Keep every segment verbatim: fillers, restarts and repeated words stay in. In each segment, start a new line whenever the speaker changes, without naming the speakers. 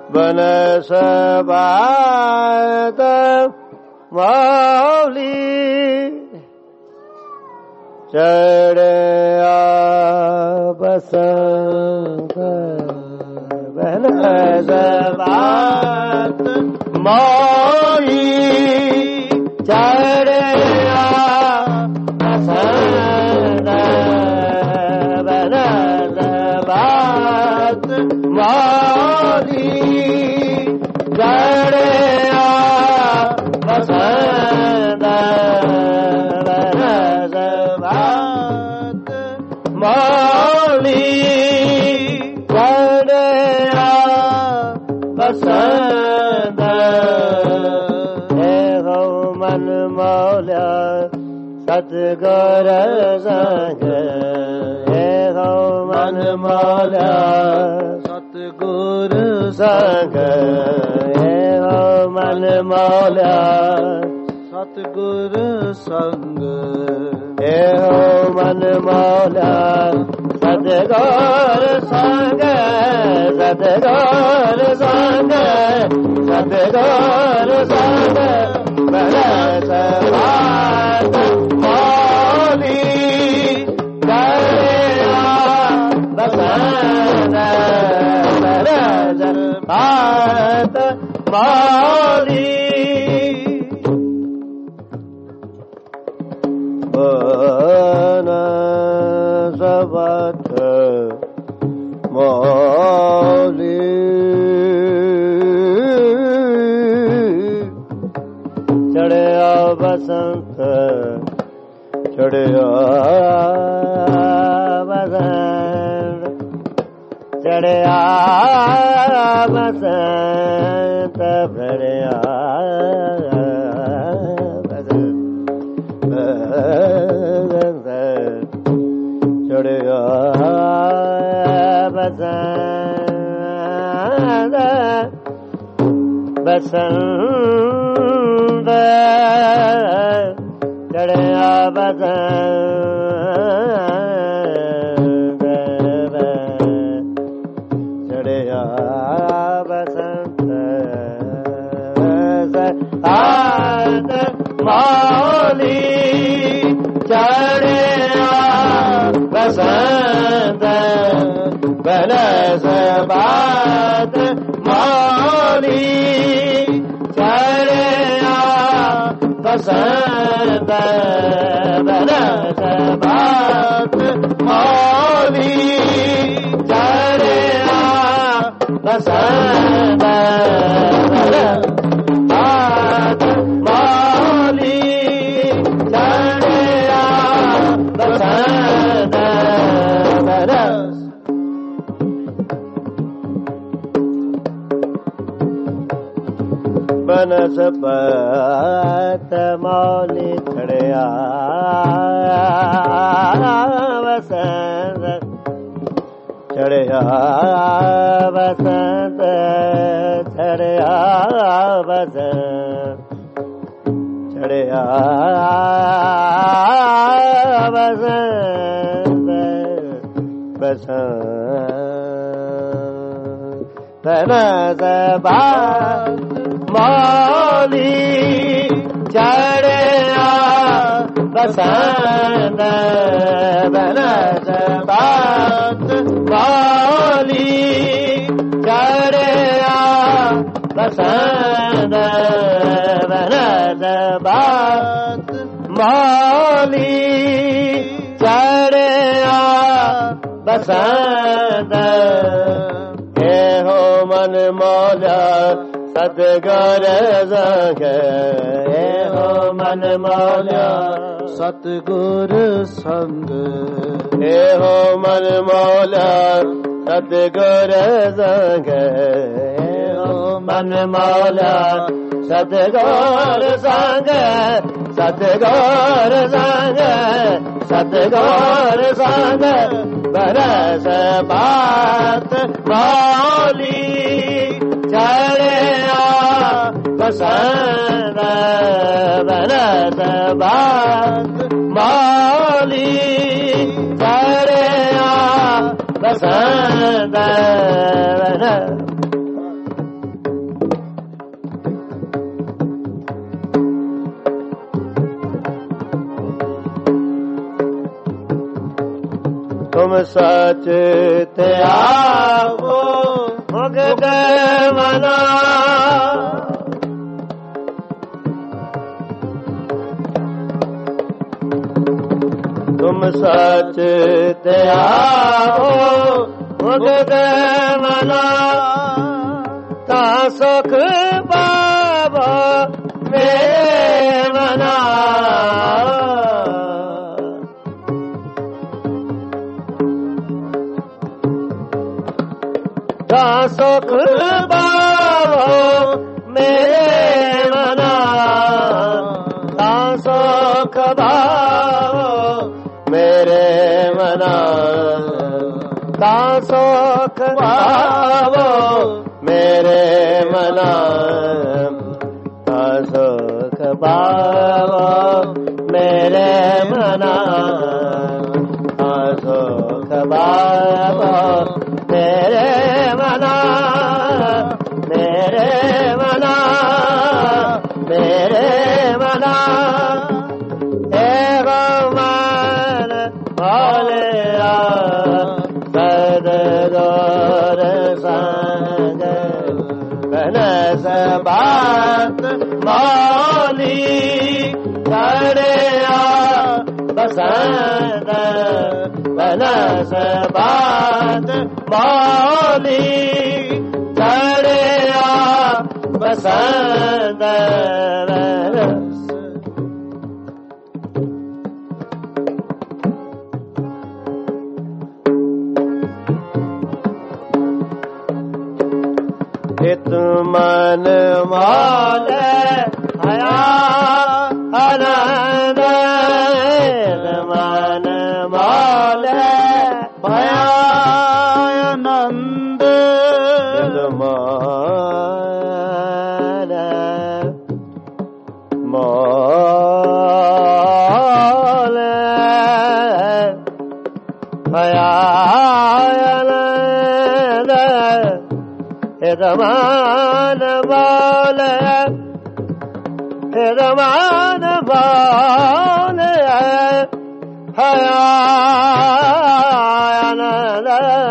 बनस बात मौली चढ़े बसंत बनस बात मौली चढ़े बसंत बनस बात मौली चढ़े बसंत बनस बात मौली चढ़े बसंत हे हो मन मौल्या सतगुर संग हे हो मन मौल्या सतगुर संग हे हो मन मौल्या सतगुर संग हे हो मन मौल्या सतगुर संग सतगुर संग सतगुर संग बनस बात मौली चढ़े बसंत बनस बात मौली बनस बात मौली चढ़े बसंत चढ़े बसंत चढ़े बसंत चढ़े चढ़े बसंत बसंत चढ़े बसंत चढ़े बसंत बसंत मौली चढ़े बसंत बनस बात मौली चढ़े बसंत बनस बात मौली चढ़े बसंत बनस बात मौली चढ़े बसंत बनस बनस बात मौली चढ़े बसंत चढ़े बसंत चढ़े बसंत चढ़े बसंत बसंत बनस बात मौली चढ़े बसंत बनस बात मौली चढ़े बसंत बनस बात मौली चढ़े बसंत हे हो मन मौल्या सतगुर संग हे हो मन मौल्या सतगुर संग हे हो मन मौल्या सतगुर संग हे हो मन मौल्या सतगुर संग सतगुर संग सतगुर संग बनस बात मौली चढ़े बसंत बनस बात मौली चढ़े बसंत बनस सच ते आवो मुक्त मना तुम सच ते आओ मुक्त मना ता सुख पावो मेरे मना ता सुख पावो मेरे मना ता सुख पावो मेरे मना ता सुख पावो मेरे मना ता सुख पावो मेरे मना ता सुख पावो मेरे मना मेरे मना मेरे मना सदगौर संग बनस बात मौली कड़या बसंत बनस बात मौली कड़या बसंत हित मन माल हया आनंद हित मन माल हया आनंद हित मान माल हया रमान बाल रमान बाल हयानंद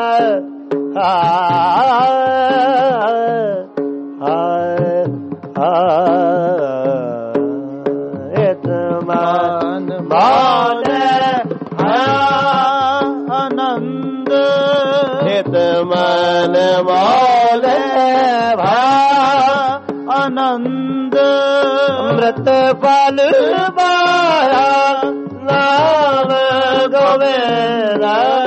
मान बाल हयानंद हित मन बाल आनंद अमृत फल पाया नाम गोविंद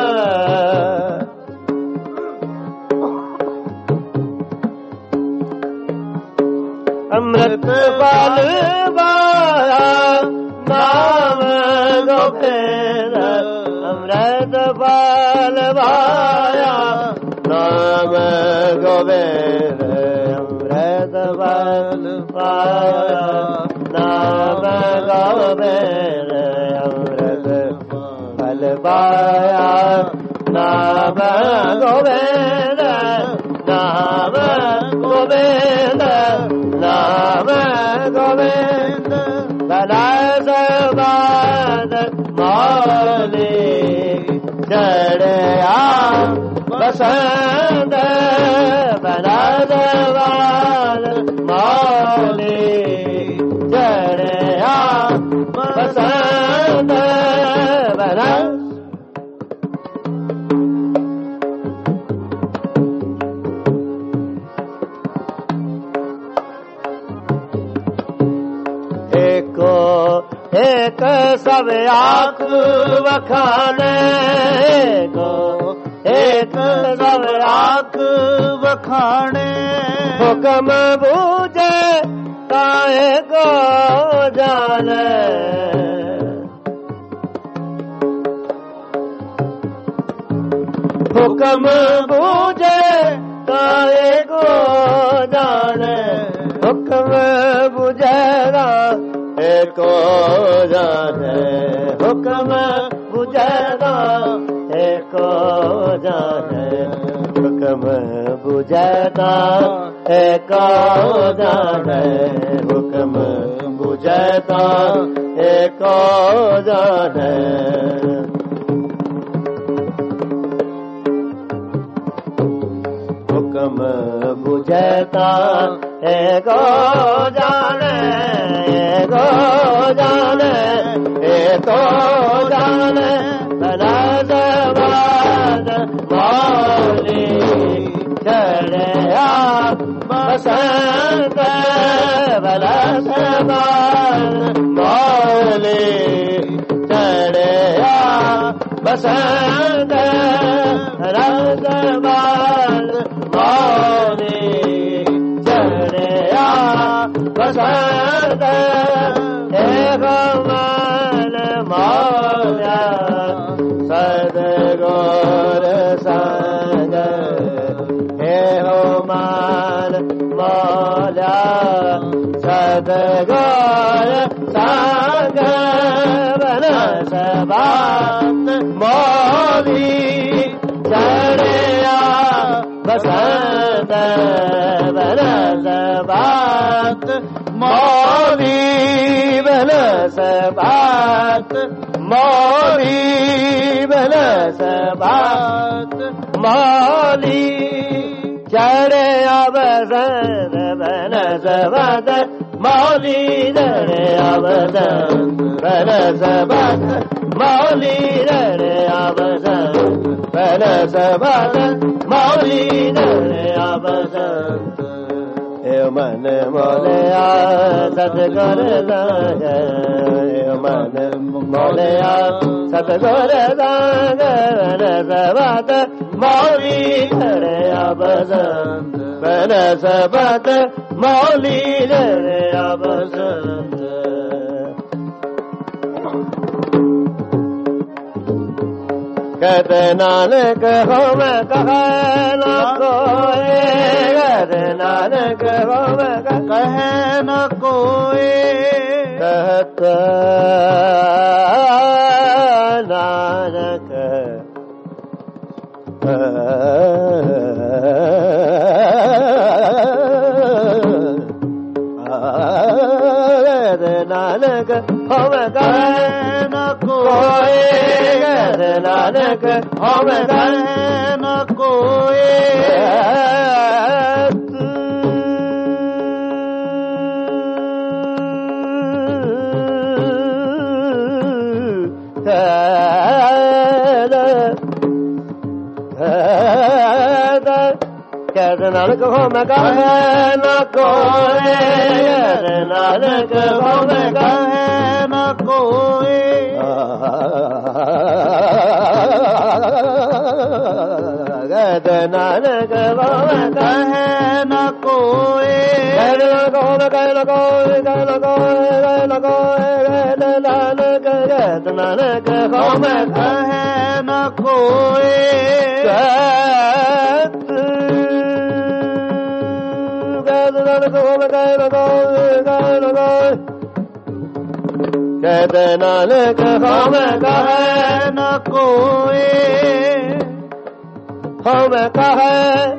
अमृत फल पाया नाम गोविंद अमृत फल पाया नाम गोविंद अमृत फल पाया नाम गोविंद अमृत फल पाया नाम गोविंद नाम गोविंद नाम गोविंद बलास बाद मौली चढ़या बसंत बलास बाद मौली चढ़या बसंत बलास एको एक सब आँख बखाने को एक सब आँख बखाने हुक्म बूझे काहे को जाने हुक्म बूझे काहे को जाने हुक्म बुझेगा एको जाने हुक्म बुझेगा एको जाने हुक्म बुझेगा एको जाने हुक्म बुझेगा एको जाने हुक्म बुझता एको जाने एको जाने एको जाने बरसबाद मौली चढ़या बसंत बरसबाद मौली चढ़या बसंत बरसबाद मौली चढ़या बसंत एको मन मौल्या सदगुर संग हे हो मान मौल्या सदगुर संग बरसबाद मौली चढ़या बसंत बरसबाद मौली बरसबाद मौली बरसबाद मौली चढ़या बसंत बरसबाद मौली चढ़या बसंत बरसबाद मौली चढ़या बसंत बरसबाद मौली चढ़या बसंत हे मन मौल्या सतगुर संग हे मन मौल्या सतगुर संग बरसबाद मौली चढ़या बसंत बरसबाद मौली चढ़या बसंत कहते नानक हो मैं कहे न कोई कहते नानक हो मैं कहे न कोई कहते नानक नानक हो मैं कहे न कोई कहते नानक हो मैं कहे न कोई कहते नानक हो मैं कहे न कोई कहते नानक हो मैं कहे न कोई कहते नानक हो मैं कहे न कोई कहते नानक हो मैं कहे न कोई कहे न कोई कहे न कोई कहते नानक कहते नानक हो मैं कहे न कोई कहते नानक हो मैं कहे न कोई हो मैं कहे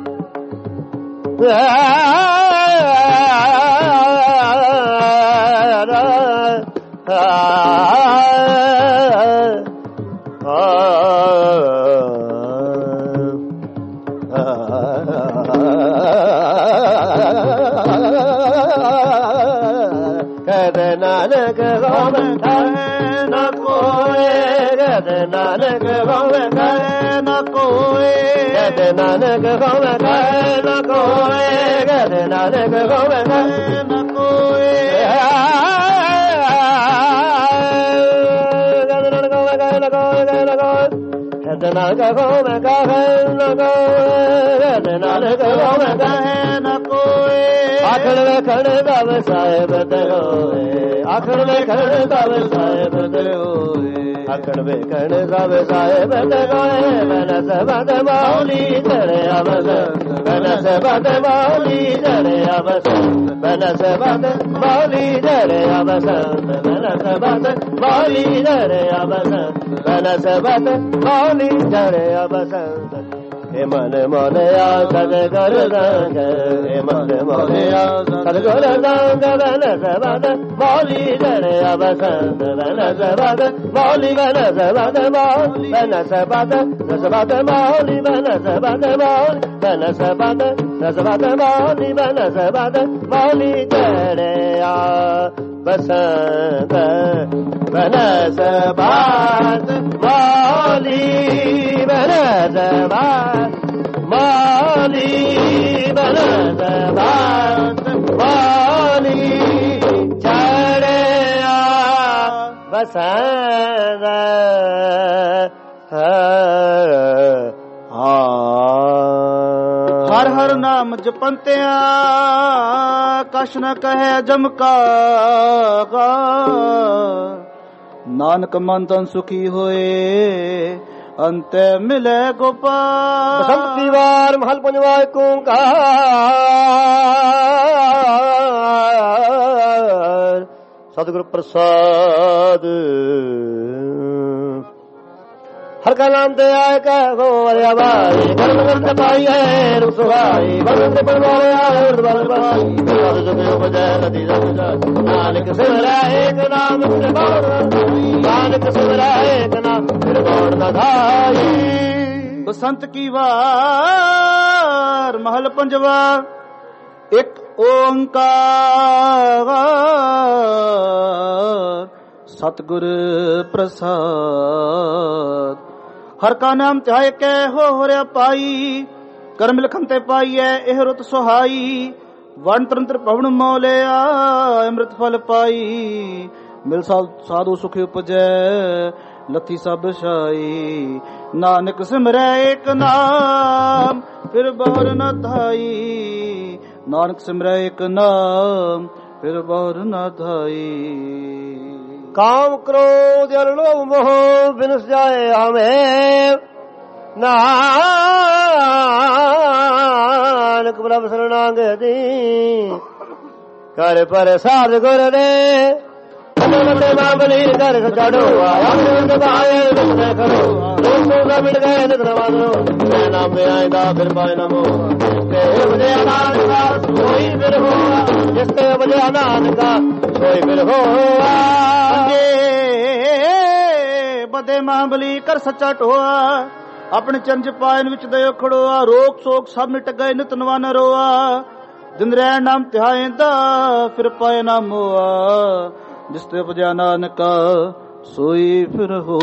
कहते नानक हो मैं कहे न कोई कहते नानक हो मैं कहे न कोई कहते नानक हो मैं कहे न कोई कहते नानक हो मैं कहे न कोई कहते नानक हो मैं कहे न कोई कहे न कोई कहते नानक हो मैं कहे न कोई कहते नानक हो मैं कहे न कोई आखिर में खड़े बाब साहेब होए आखिर में खड़े बाब साहेब होए आखिर में खड़े बाब साहेब होए बनस बद मौली चढ़े अबस बनस बद मौली चढ़े अबस बनस बद मौली चढ़े अबस बनस बद मौली चढ़े अबस बनस बद मौली चढ़े अबस हे मन मोनया सदगुर संग हे मन मोनया सदगुर संग बन सबद मौली जड़या बसंत बन सबद मौली बन सबद मौली बन सबद सबद मौली बन सबद मौली बन सबद सबद मौली बन सबद मौली जड़या बसंत बन सबद मौली बन सबद मौली बन सबद मौली जड़या बसंत
हर हर नाम जपंत्या कछ न कहे जमका नानक मन तन सुखी होए अंत मिले गोपाल।
बसंत की वार महल पंजवा ओंकार सतगुरु प्रसाद हर का नाम ते आए कहो अरे आवाई कर्म करते पाई है रूप सुहाई बंद बनवाए आए बल पाई साध जुगे उपजय नदी जग नानक सिमरा एक नाम से बाण नानक सिमरा एक नाम फिर बाण न धाई।
बसंत की वार महल पंजवा एक ओंकार सतगुर प्रसाद हर का नाम चाहे कै हो होरिया पाई करम लिखन ते पाईए एह रुत सुहाई वन तंत्र पवन मौलिया अमृत फल पाई मिल साधु सुख उपजै लथी सब शाई नानक सिमरै एक नाम फिर बहुर न धाई नानक सिमरै एक नाम फिर बहुर न धाई।
काम क्रोध लोभ मोह विनस जाए हमें नानक प्रभु शरणागति कर पर साध गुर दे मामली कर चढ़ो मिट गए नाम में आएगा फिर पाए नमो मुझे आनंद का सोई फिर हो जिसके मुझे आनंद का सोई फिर हो
बदे महाबली कर सच्चा टोआ अपने चंज पायन विच दयो खड़ोआ रोक सोक सब मिट गए नित नवा न रोआ दिन रह नाम ध्याएंदा फिर पाए ना मोआ जिसते उपजा नानका सोई फिर हो।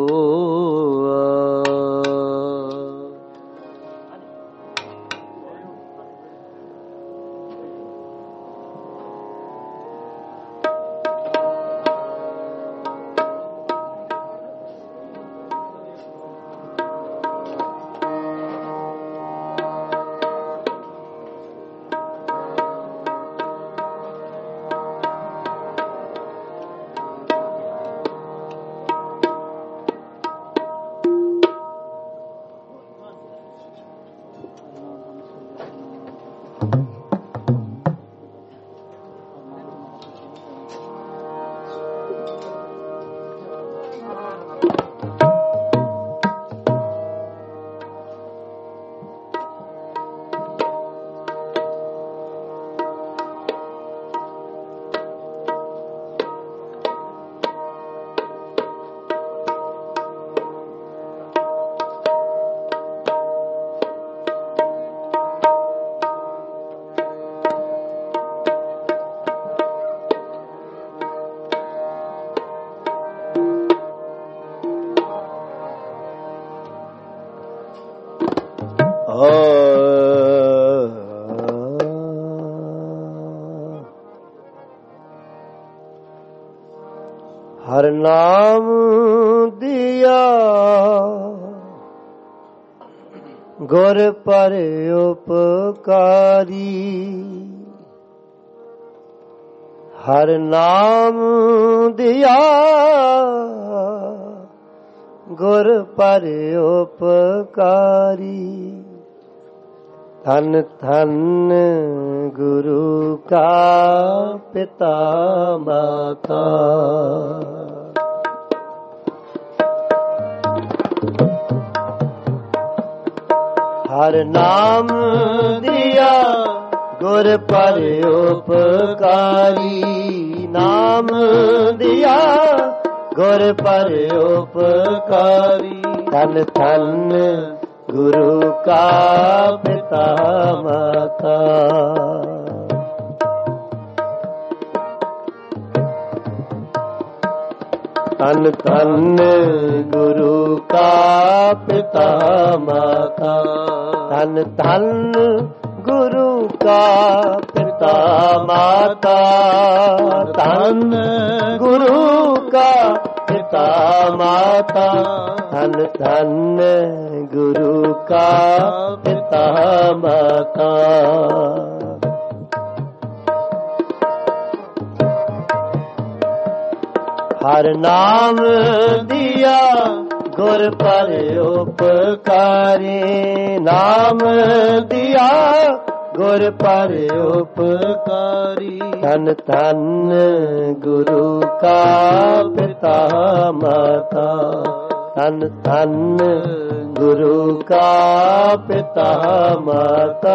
हर नाम दिया गुर पर उपकारी हर नाम दिया गुर पर उपकारी धन धन गुरु का पिता माता ਹਰ ਨਾਮ ਦਿਆ ਗੁਰ ਪਰ ਉਪਕਾਰੀ। ਨਾਮ ਦਿਆ ਗੁਰ ਪਰ ਉਪਕਾਰੀ। ਧੰਨ ਧੰਨ ਗੁਰੂ ਕਾ ਪਿਤਾ ਮਾਤਾ। ਧੰਨ ਧੰਨ ਗੁਰੂ ਕਾ ਪਿਤਾ ਮਾਤਾ। ਧੰਨ ਧੰਨ ਗੁਰੂ ਕਾ ਪਿਤਾ ਮਾਤਾ। ਧੰਨ ਗੁਰੂ ਕਾ ਪਿਤਾ ਮਾਤਾ। ਧੰਨ ਧੰਨ ਗੁਰੂ ਕਾ ਪਿਤਾ ਮਾਤਾ। ਹਰ ਨਾਮ ਦਿਆ ਗੁਰ ਪਰ ਉਪਕਾਰੀ। ਨਾਮ ਦਿਆ ਗੁਰ ਪਰ ਉਪਕਾਰੀ। ਧੰਨ ਧੰਨ ਗੁਰੂ ਕਾ ਪਿਤਾ ਮਾਤਾ। ਧੰਨ ਧੰਨ ਗੁਰੂ ਕਾ ਪਿਤਾ ਮਾਤਾ।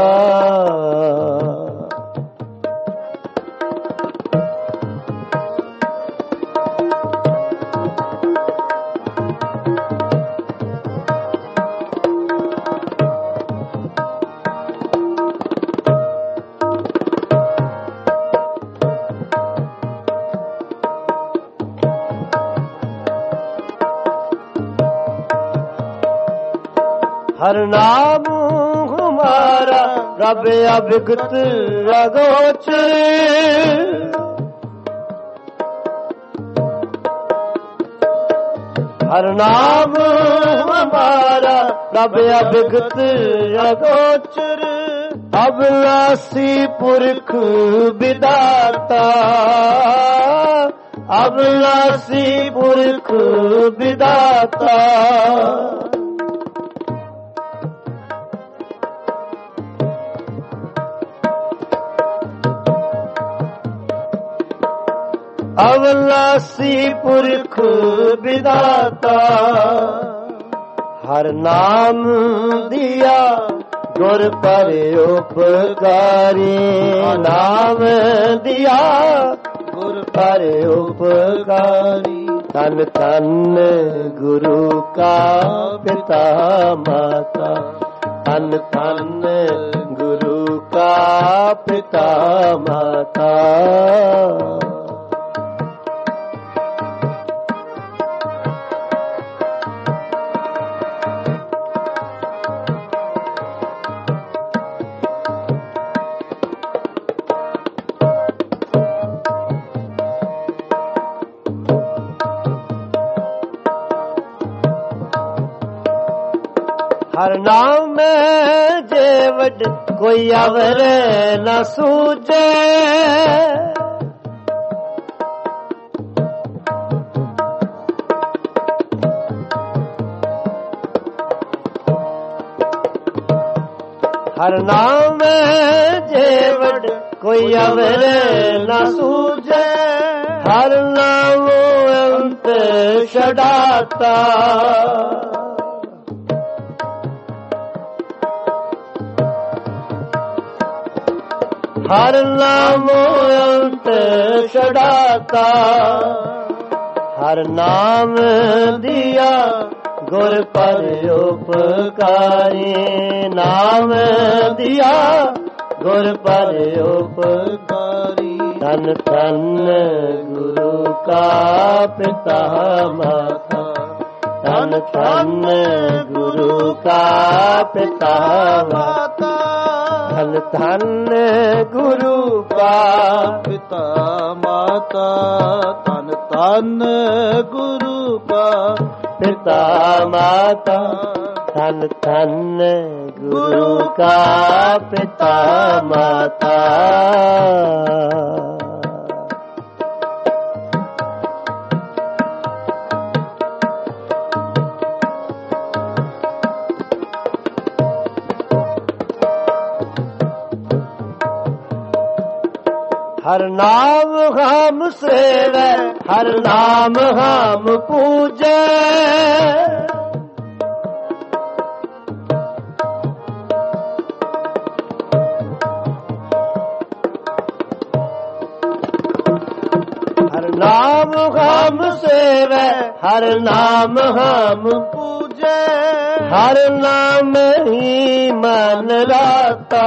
हर नाम हमारा रब अभिगत अगोचर। हर नाम हमारा रब अभिगत अगोचर। अविनाशी पुरख विधाता। अविनाशी पुरख विधाता। अविनाशी पुरख विधाता। हर नाम दिया गुर पर उपकारी। नाम दिया गुर पर उपकारी। धन धन गुरु का पिता माता। धन धन गुरु का पिता माता। हर नाम में जेवट कोई अवर न सूझे। हर नाम में जेवट कोई अवर न सूझे। हर नाम अंत छड़ाता। हर नाम अंत छड़ाता। हर नाम दिया गुर पर उपकारी। नाम दिया गुर पर उपकारी। धन धन गुरु का पिता माता। धन धन गुरु का पिता माता। धन धन गुरु का पिता माता। धन धन गुरु का पिता माता। धन धन गुरु का पिता माता। हर नाम हम सेवे। हर नाम हम पूजे। ਨਾਮ ਹਮ ਸੇਵੈ ਹਰ ਨਾਮ ਹਮ
ਪੂਜੈ
ਹਰ ਨਾਮ ਹੀ ਮਨ ਰਾਤਾ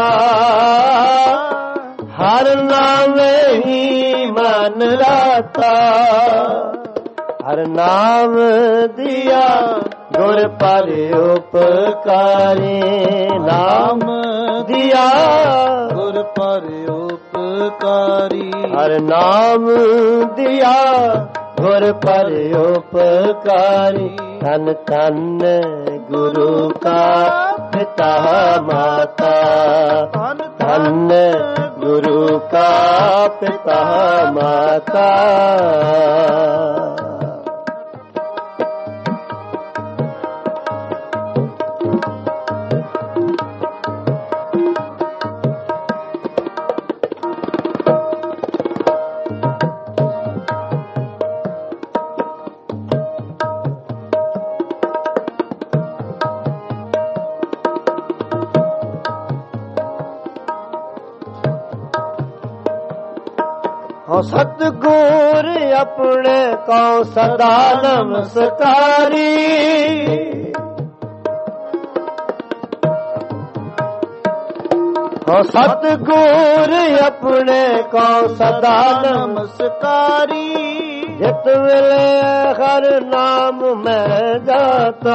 ਹਰ ਨਾਮ ਹੀ ਮਨ ਰਾਤਾ ਹਰ ਨਾਮ ਦਿਆ ਗੁਰ ਪਰ ਉਪਕਾਰੀ ਨਾਮ ਦਿਆ
ਗੁਰ ਪਰ ਉਪਕਾਰੀ
ਹਰ ਨਾਮ ਦਿਆ ਗੁਰ ਪਰ ਉਪਕਾਰੀ ਧੰਨ ਧੰਨ ਗੁਰੂ ਕਾ ਪਿਤਾ ਮਾਤਾ ਧੰਨ ਗੁਰੂ ਕਾ ਪਿਤਾ ਮਾਤਾ ਸਤਿਗੁਰ ਆਪਣੇ ਕਉ ਸਦਾ ਨਮਸਕਾਰੀ ਹੋ ਸਤਿਗੁਰ ਆਪਣੇ ਕਉ ਸਦਾ ਨਮਸਕਾਰੀ ਜਿਤ ਵੇਲੇ ਹਰ ਨਾਮ ਮੈਂ ਜਾਤਾ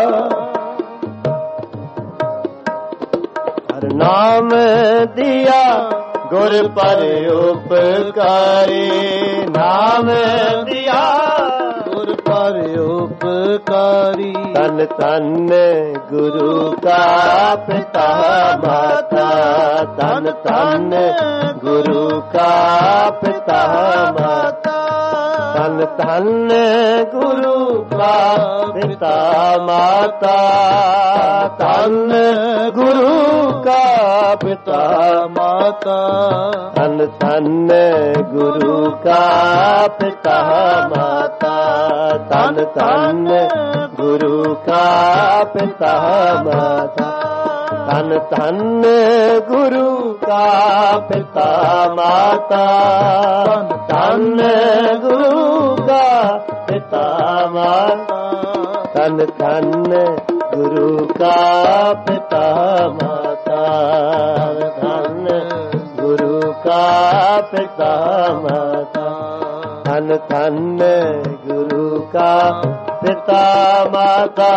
ਹਰ ਨਾਮ ਦਿਆ ਗੁਰ ਪਰ ਉਪਕਾਰੀ ਨਾਮ ਦਿਆ
ਗੁਰ ਪਰ ਉਪਕਾਰੀ
ਧੰਨ ਧੰਨ ਗੁਰੂ ਕਾ ਪਿਤਾ ਮਾਤਾ ਧੰਨ ਧੰਨ ਗੁਰੂ ਕਾ ਪਿਤਾ ਮਾਤਾ ਧੰਨ ਧੰਨ ਗੁਰੂ ਕਾ ਪਿਤਾ ਮਾਤਾ ਧੰਨ ਗੁਰੂ ਕਾ ਪਿਤਾ ਮਾਤਾ ਧੰਨ ਧੰਨ ਗੁਰੂ ਕਾ ਪਿਤਾ ਮਾਤਾ ਧੰਨ ਧੰਨ ਗੁਰੂ ਕਾ ਪਿਤਾ ਮਾਤਾ ਧੰਨ ਧੰਨ ਗੁਰੂ ਕਾ ਪਿਤਾ ਮਾਤਾ ਧੰਨ ਗੁਰੂ ਕਾ ਪਿਤਾ ਮਾਤਾ ਧੰਨ ਧੰਨ ਗੁਰੂ ਕਾ ਪਿਤਾ ਮਾਤਾ ਧੰਨ ਗੁਰੂ ਕਾ ਪਿਤਾ ਮਾਤਾ ਧੰਨ ਧੰਨ ਗੁਰੂ ਕਾ ਪਿਤਾ ਮਾਤਾ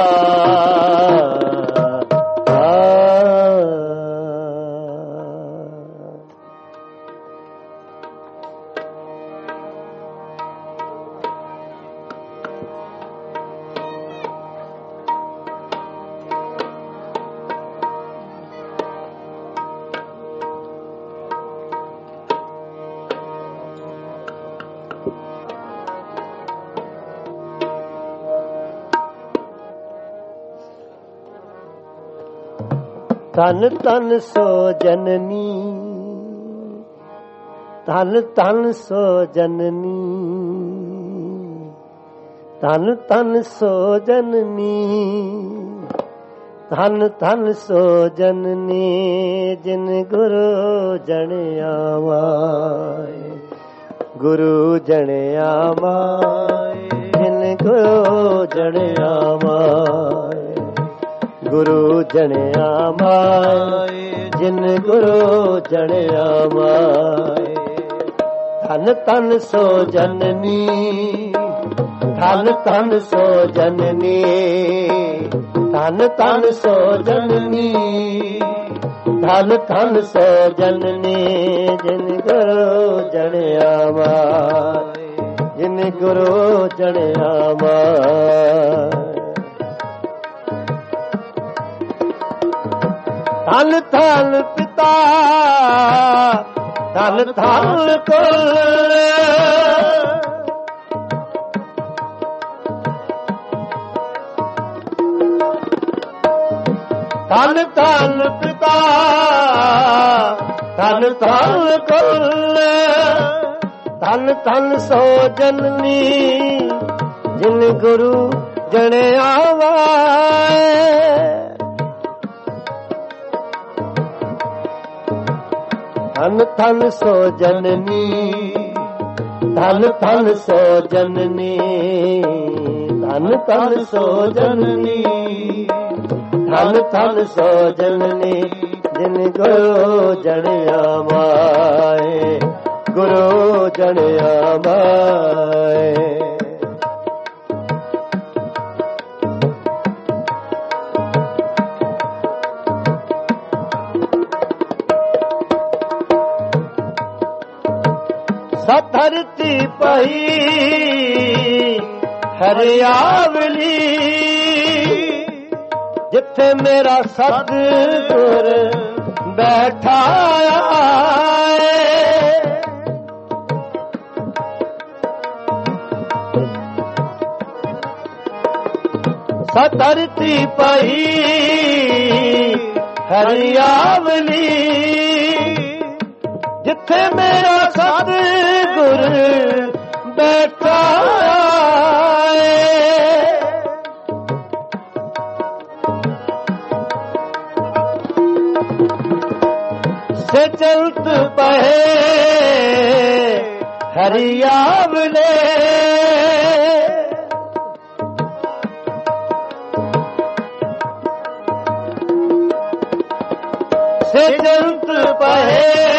ਧੰਨ ਧੰਨ ਸੋ ਜਨਨੀ ਧੰਨ ਧੰਨ ਸੋ ਜਨਨੀ ਧੰਨ ਧੰਨ ਸੋ ਜਨਨੀ ਧੰਨ ਧੰਨ ਸੋ ਜਨਨੀ ਜਿਨ ਗੁਰੂ ਜਣਿਆ ਮਾਏ ਗੁਰੂ ਜਣਿਆ ਮਾਏ ਜਿਨ ਗੁਰੂ ਜਣਿਆ ਮਾਏ ਗੁਰੂ ਜਣਿਆ ਮਾਏ ਜਿਨ ਗੁਰੂ ਜਣਿਆ ਮਾਏ ਧੰਨ ਧੰਨ ਸੋ ਜਨਨੀ ਧੰਨ ਧੰਨ ਸੋ ਜਨਨੀ ਧੰਨ ਧੰਨ ਸੋ ਜਨਨੀ ਧੰਨ ਧੰਨ ਸੋ ਜਨਨੀ ਜਿਨ ਗੁਰੂ ਜਣਿਆ ਮਾਏ ਜਿਨ ਗੁਰੂ ਜਣਿਆ ਮਾਏ ਧੰਨ ਧੰਨ ਪਿਤਾ ਧੰਨ ਧੰਨ ਕੁਲ ਧੰਨ ਧੰਨ ਪਿਤਾ ਧੰਨ ਧੰਨ ਕੁਲ ਧੰਨ ਧੰਨ ਸੋ ਜਨਨੀ ਜਿਨ ਗੁਰੂ ਜਣਿਆ ਮਾਏ ਧੰਨ ਧੰਨ ਸੋ ਜਨਨੀ ਧਨ ਧਨ ਸੋ ਜਨਨੀ, ਧਨ ਧਨ ਸੋ ਜਨਨੀ, ਧਨ ਧਨ ਸੋ ਜਨਨੀ, ਜਿਨ ਗੁਰੂ ਜਣਿਆ ਮਾਏ, ਗੁਰੂ ਜਣਿਆ ਮਾਏ। ਧਰਤੀ ਪਈ ਹਰਿਆਵਲੀ, ਜਿੱਥੇ ਮੇਰਾ ਸਤਿਗੁਰ ਬੈਠਾ ਆਏ। ਧਰਤੀ ਪਈ ਹਰਿਆਵਲੀ, ਜਿੱਥੇ ਮੇਰਾ ਸਤਿਗੁਰ ਬੈਠਾ ਏ। ਸੇ ਚਲਤ ਪਏ ਹਰਿਆਵਲੇ, ਸੇ ਚਲਤ ਪਏ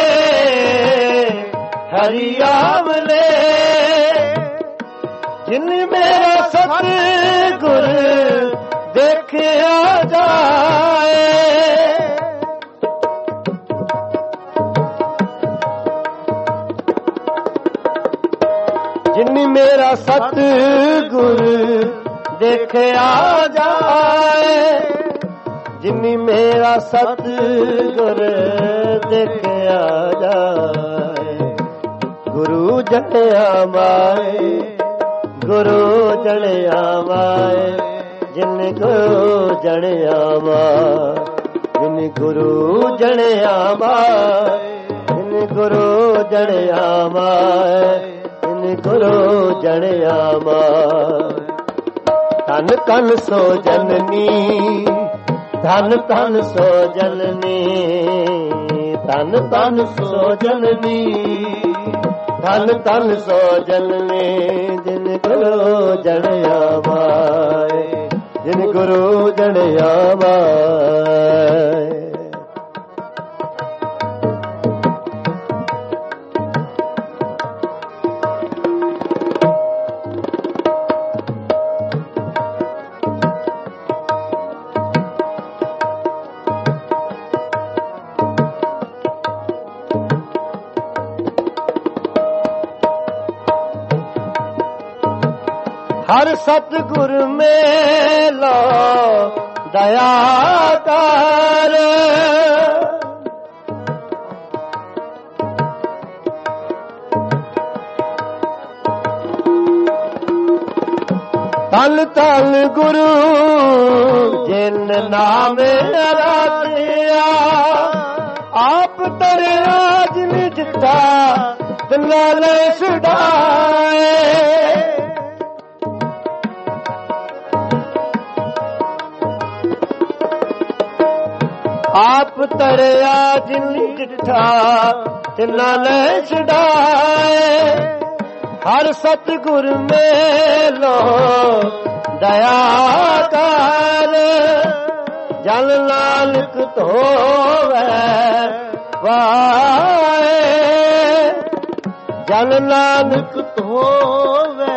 ਹਰਿਆਵਲੇ, ਜਿਨ ਮੇਰਾ ਸਤਿਗੁਰ ਦੇਖਿਆ ਜਾਏ। ਜਿਨ ਮੇਰਾ ਸਤਿਗੁਰ ਦੇਖਿਆ ਜਾਏ, ਜਿਨ ਮੇਰਾ ਸਤਿਗੁਰ ਦੇਖਿਆ ਜਾਏ। ਗੁਰੂ ਜਣਿਆ ਮਾਏ, ਗੁਰੂ ਜਣਿਆ ਮਾਏ, ਜਿਨ ਗੁਰੂ ਜਣਿਆ ਮਾਏ, ਜਿਨ ਗੁਰੂ ਜਣਿਆ ਮਾਏ, ਜਿਨ ਗੁਰੂ ਜਣਿਆ ਮਾਏ, ਜਿਨ ਗੁਰੂ ਜਣਿਆ ਮਾਏ। ਧਨ ਧਨ ਸੋ ਜਨਨੀ, ਧਨ ਧਨ ਸੋ ਜਨਨੀ, ਧਨ ਧਨ ਸੋ ਜਨਨੀ, ਧਨ ਧਨ ਸੋ ਜਨਨੀ, ਜਿਨ ਗੁਰੂ ਜਣਿਆ ਮਾਏ, ਜਿਨ ਗੁਰੂ ਜਣਿਆ ਮਾਏ। ਹਰ ਸਤਿਗੁਰ ਮੇਲੋ ਦਇਆ ਕਰ, ਤਨ ਤਨ ਗੁਰੂ ਜਿਨ ਨਾਮ ਰਾਧਿਆ, ਆਪ ਤਰਿਆ ਜਿਨ ਜਿੱਤਾ ਦਿਲ ਛੁਡਾਏ। ਆਪ ਤਰਿਆ ਜਿਨ ਜਿੱਠਾ ਤਿਨਾਂ ਲੈ ਛੁਡਾਏ। ਹਰ ਸਤਿਗੁਰ ਮੇਲੋ ਦਇਆ ਕਰ, ਜਨ ਨਾਨਕ ਧੋਵੈ ਵਾਏ, ਜਨ ਨਾਨਕ ਧੋਵੈ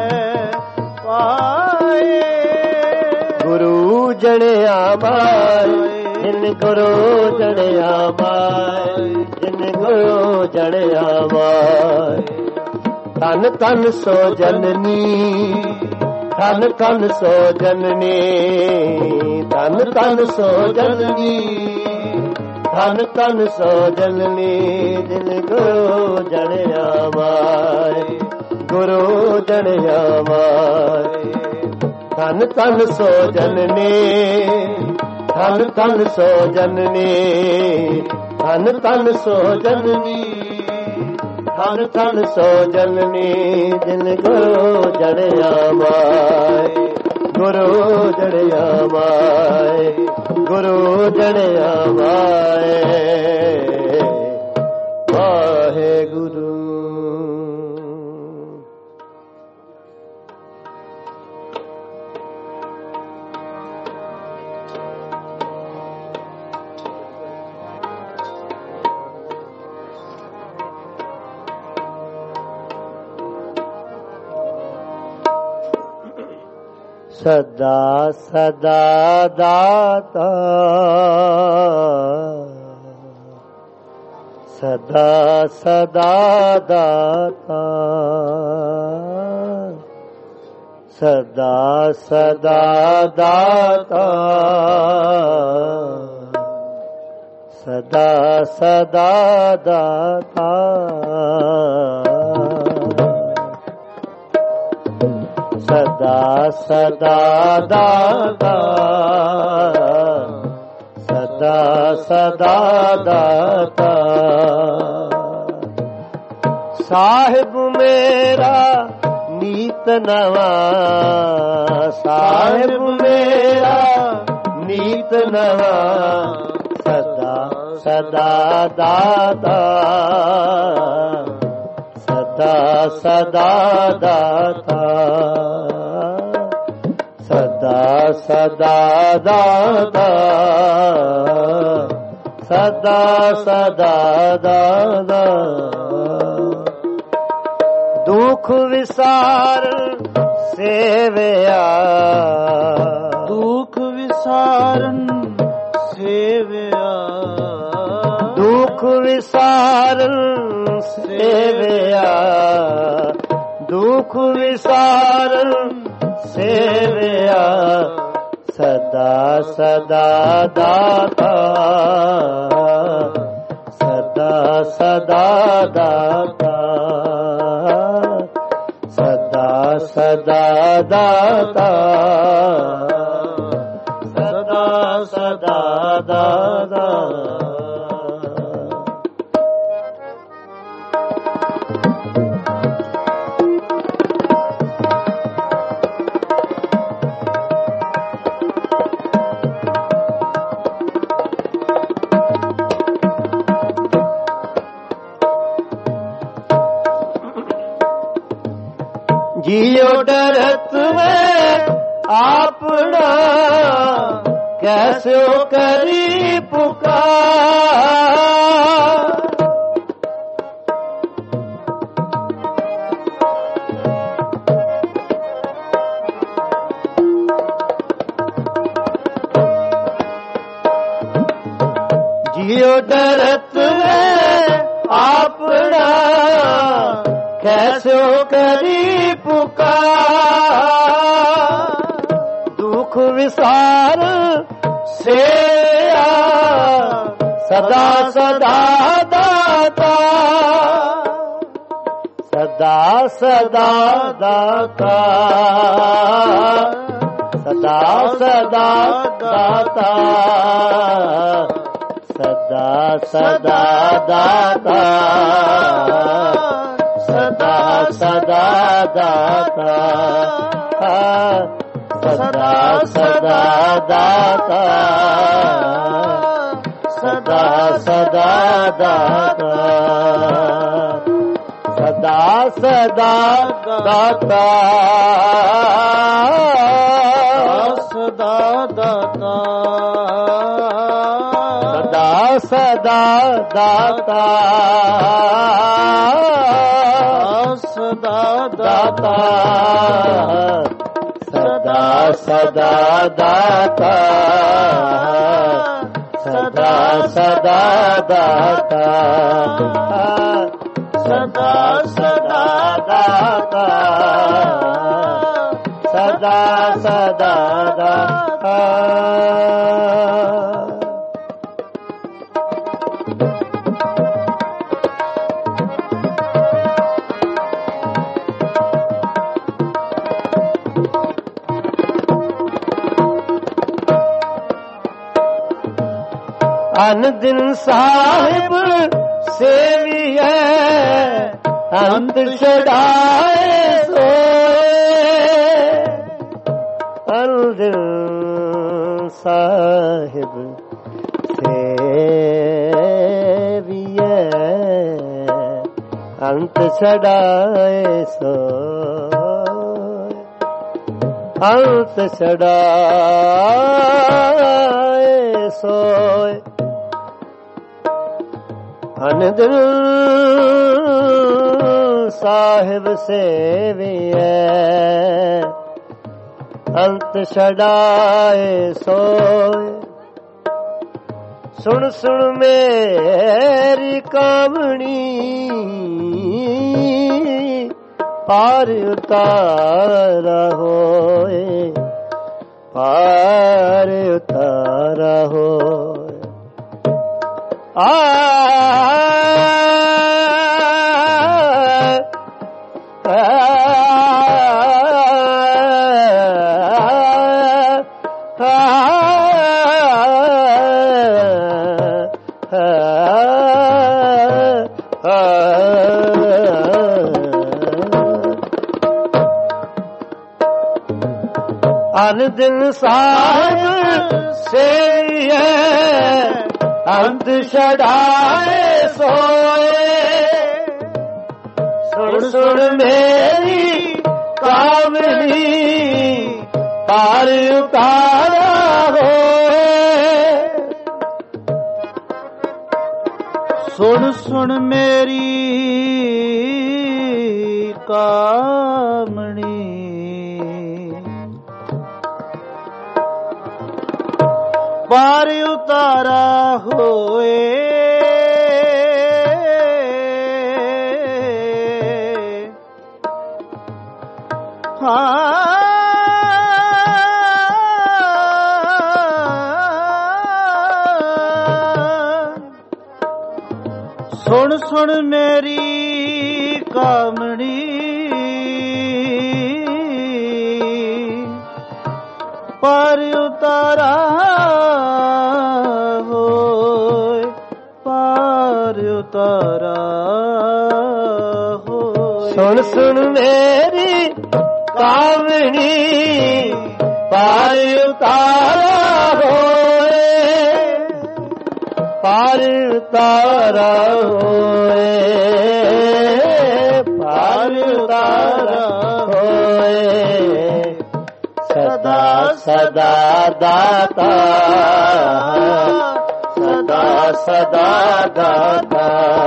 ਵਾਏ। ਗੁਰੂ ਜਣਿਆ ਮਾਏ, ਜਿਨ ਗੁਰੂ ਜਣਿਆ ਮਾਏ, ਜਿਨ ਗੁਰੂ ਜਣਿਆ ਮਾਏ। ਧਨ ਧਨ ਸੋ ਜਨਨੀ, ਧਨ ਧਨ ਸੋ ਜਨਨੀ, ਧਨ ਧਨ ਸੋ ਜਨਨੀ, ਧਨ ਧਨ ਸੋ ਜਨਨੀ, ਜਿਨ ਗੁਰੂ ਜਣਿਆ ਮਾਏ, ਗੁਰੂ ਜਣਿਆ ਮਾਏ। ਧਨ ਧਨ ਸੋ ਜਨਨੀ, ਧਨ ਧਨ ਸੋ ਜਨਨੀ, ਧਨ ਧਨ ਸੋ ਜਨਨੀ, ਧਨ ਧਨ ਸੋ ਜਨਨੀ, ਜਿਨ ਗੁਰੂ ਜਣਿਆ ਮਾਏ, ਗੁਰੂ ਜਣਿਆ ਮਾਏ, ਗੁਰੂ ਜਣਿਆ ਮਾਏ। ਵਾਹਿਗੁਰੂ। ਸਦਾ ਸਦਾ ਦਾਤਾ ਸਦਾ ਸਦਾ ਦਾਤਾ ਸਦਾ ਸਦਾ ਦਾਤਾ ਸਦਾ ਸਦਾ ਦਾਤਾ ਸਦਾ ਸਦਾ ਦਾਤਾ ਸਦਾ ਸਦਾ ਦਾਤਾ ਸਾਹਿਬ ਮੇਰਾ ਨੀਤ ਨਵਾਂ ਸਾਹਿਬ ਮੇਰਾ ਨੀਤ ਨਵਾਂ ਸਦਾ ਸਦਾ ਦਾਤਾ ਸਦਾ ਸਦਾ ਦਾਤਾ ਸਦਾ ਸਦਾ ਦਾਤਾ ਸਦਾ ਸਦਾ ਦਾਤਾ ਦੁਖ ਵਿਸਾਰ ਸੇਵਿਆ
ਦੁਖ ਵਿਸਾਰਨ ਸੇਵਿਆ
ਦੁਖ ਵਿਸਾਰਨ ਸੇਵਿਆ ਦੁਖ ਵਿਸਾਰਨ ਸੇਵਿਆ ਸਦਾ ਸਦਾ ਦਾਤਾ ਸਦਾ ਸਦਾ ਦਾਤਾ ਸਦਾ ਸਦਾ ਦਾਤਾ ਸਦਾ ਸਦਾ ਦਾਤਾ जियो डरत में आपना कैसे करी पुकार जियो डरत में आपना कैसे करी पुकार दुख विसार से सदा सदा दाता सदा सदा दाता सदा सदा दाता सदा सदा दाता सदा सदा दाता सदा सदा दाता सदा सदा दाता सदा सदा दाता
ਸਦਾ ਦਾਤਾ
सदा सदा दाता
ਸਦਾ
दाता सदा सदा दाता सदा सदा दाता सदा सदा दाता सदा सदा दाता अन दिन साहिब सेविए अंत छड़ाए सोए अन दिन साहिब सेविए अंत छड़ाए सोए अंत छड़ाए सोए अन दिल साहिब सेविए ਅੰਤ ਛਡਾਏ ਸੋਏ। ਸੁਣ ਸੁਣ ਮੇਰੀ ਕਾਮਣੀ ਪਾਰ ਉਤਾਰਾ ਹੋਏ, ਪਾਰ ਉਤਾਰਾ ਹੋਏ। ਆ ਅਨ ਦਿਨ ਸਾਹਿਬ ਸੇਈਏ ਅੰਤ ਛਡਾਏ ਸੋਏ। ਸੁਣ ਸੁਣ ਮੇਰੀ ਕਾਮਣੀ ਪਾਰ ਉਤਾਰਾ ਹੋਏ।
ਸੁਣ ਸੁਣ ਮੇਰੀ ਕਾਮਣੀ ਪਾਰ ਉਤਾਰਾ ਹੋਏ। ਹਾਂ ਸੁਣ ਸੁਣ ਮੇਰੀ ਕਾਮਣੀ ਪਾਰ ਉਤਾਰਾ ਹੋਏ, ਪਾਰ ਉਤਾਰਾ ਹੋਏ।
ਸੁਣ ਸੁਣ ਮੇਰੀ ਕਾਮਣੀ ਪਾਰ ਉਤਾਰਾ ਹੋਏ, ਪਾਰ ਉਤਾਰਾ ਹੋਏ, ਪਾਰ ਉਤਾਰਾ ਹੋਏ। ਸਦਾ ਸਦਾ ਦਾਤਾ, ਸਦਾ ਸਦਾ ਦਾਤਾ,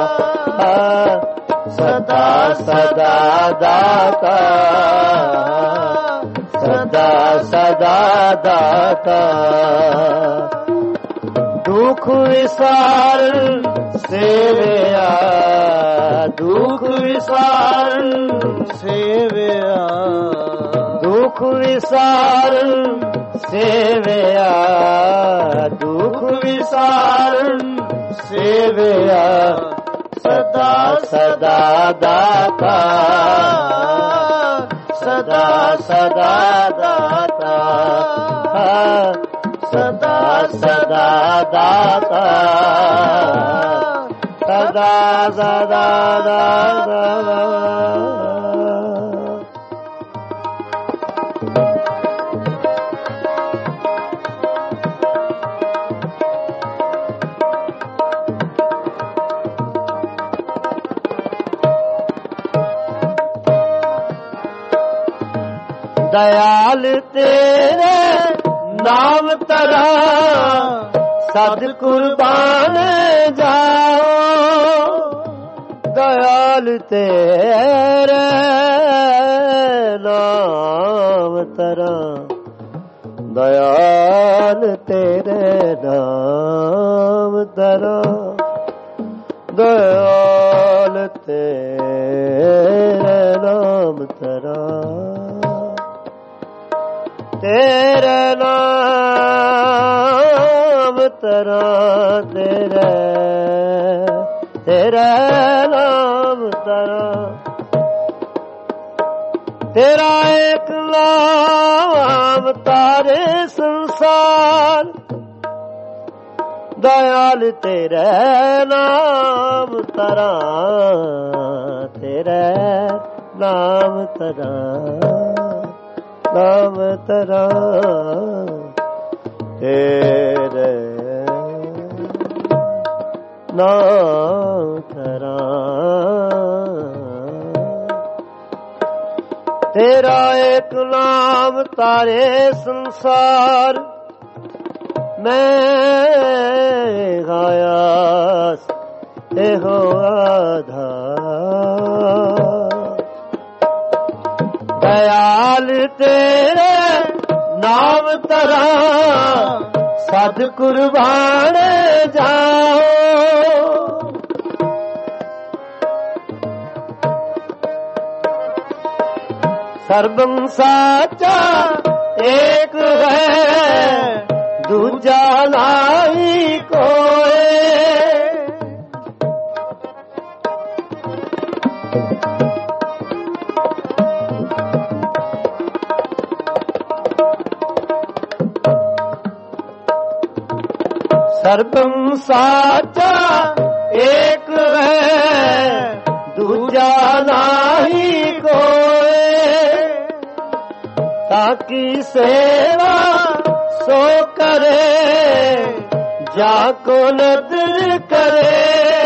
ਸਦਾ ਸਦਾ ਦਾਤਾ, ਸਦਾ ਸਦਾ ਦਾਤਾ। ਦੁਖ ਵਿਸਾਰਨ ਸੇਵਿਆ, ਦੁਖ ਵਿਸਾਰਨ
ਸੇਵਿਆ,
ਦੁਖ ਵਿਸਾਰਨ ਸੇਵਿਆ, ਦੁਖ ਵਿਸਾਰਨ ਸੇਵਿਆ। ਸਦਾ ਸਦਾ ਦਾਤਾ, ਸਦਾ ਸਦਾ ਦਾਤਾ, ਸਦਾ ਸਦਾ ਦਾਤਾ, ਸਦਾ ਸਦਾ ਦਾਤਾ। दयाल तेरे नाम तरा सद कुर्बान जाओ। दयाल तेरे नाम तरा, दयाल तेरे नाम तरा, दयाल तेरे नाम तरा। तेरे नाम तरा, तेरे तेरे नाम तरा। तेरा एक नाम तारे संसार, दयाल तेरे नाम तरा, तेरे नाम तरा, नाम तरा, तेरे नाम तरा। तेरा एक नाम तारे संसार, मैं गाया एहो आधार। दयाल तेरे ਨਾਮ ਤਰਾਂ ਸਦ ਕੁਰਬਾਨ ਜਾਓ। ਸਰਬੰ ਸਾਚਾ ਏਕ ਹੈ ਦੂਜਾ ਨਾਹੀ ਕੋਏ। ਸਰਬੰ ਸਾਚਾ ਏਕ ਹੈ ਦੂਜਾ ਨਾਹੀ ਕੋਏ। ਤਾਕੀ ਸੇਵਾ ਸੋ ਕਰੇ ਜਾ ਕੋ ਨਦਰ ਕਰੇ।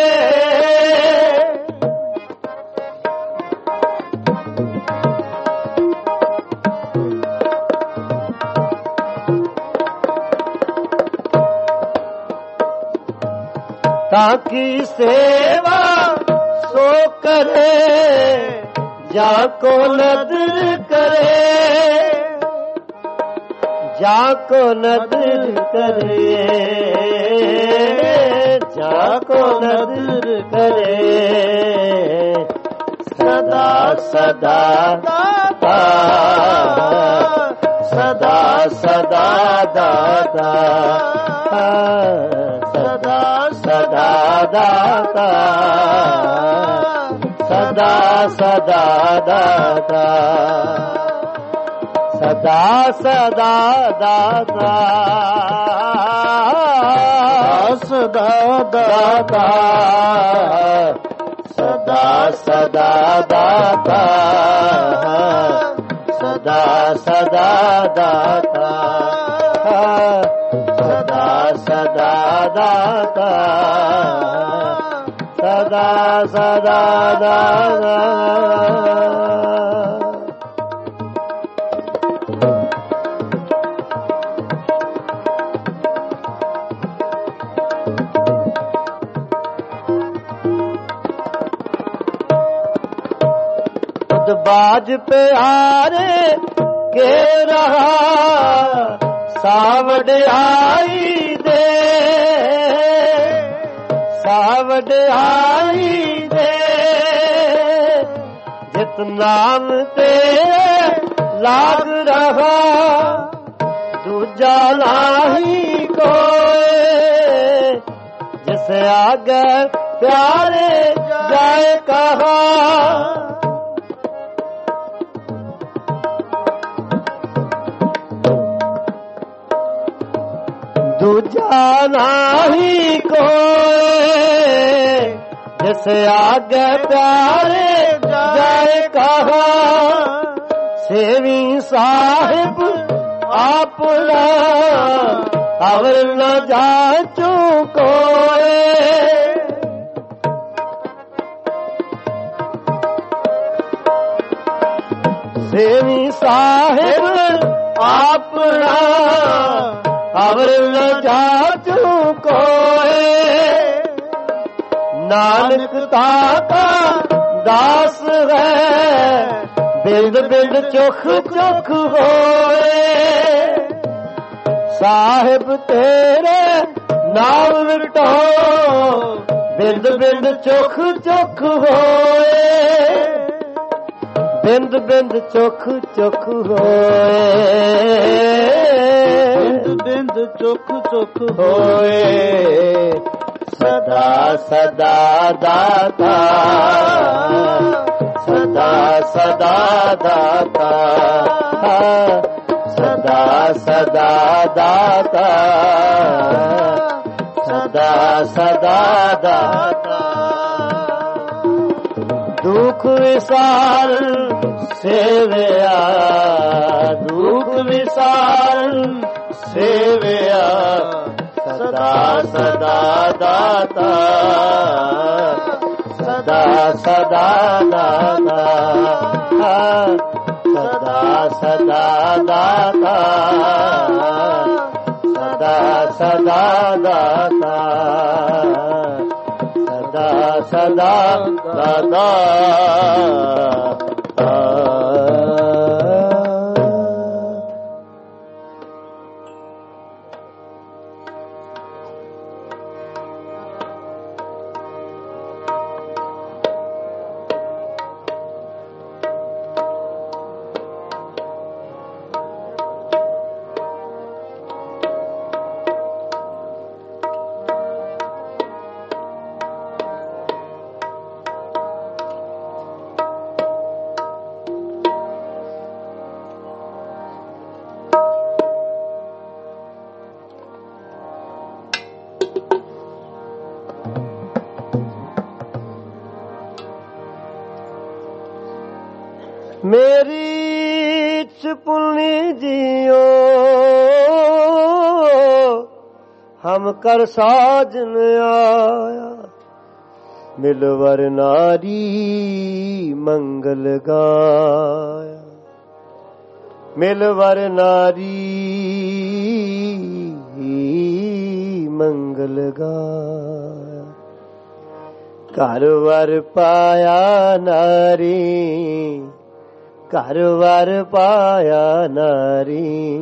ताकि सेवा सो करे जाको नदर करे। जाको नदर करे जाको नदर करे। सदा सदा दाता सदा सदा दाता सदा सदा दाता सदा सदा दाता सदा सदा दाता सदा दाता सदा सदा दाता सदा सदा दाता सदा सदा दाता सदा सदा दाता। बाज प्यारे के रहा सावड आई दे सावड आई दे। जित नाम तेरे लाग रहा दूजा नाही कोई। जिस आगे प्यारे जाए कहा दूजा नाही कोई। जिस आगे प्यारे जाए कहा सेवी साहिब आपना अवर न जाचू कोई। सेवी साहिब आपना अवर न जाचू कोए। नानक ताका दास है बिंद बिंद चुख चुख होए। साहिब तेरे नाम विटो बिंद बिंद चुख चुख होए। बिंद बिंद चुख चुख होए। बिंद बिंद चुख चुख होए। सदा सदा दाता सदा सदा दाता सदा सदा दाता सदा सदा दाता। दुख विसार सेवया दुख विसार सेवया सदा सदा दाता सदा सदा दाता सदा सदा दाता सदा सदा दाता सदा सदा दाता। ਮੇਰੀ ਚੁਪਨੀ ਜਿਓ ਹਮ ਕਰ ਸਾਜਨ ਆਇਆ ਮਿਲਵਰ ਨਾਰੀ ਮੰਗਲ ਗਾਇਆ ਮਿਲਵਰ ਨਾਰੀ ਮੰਗਲ ਗਾਇਆ ਘਰ ਵਰ ਪਾਇਆ ਨਾਰੀ ਘਰ ਵਰ ਪਾਇਆ ਨਾਰੀ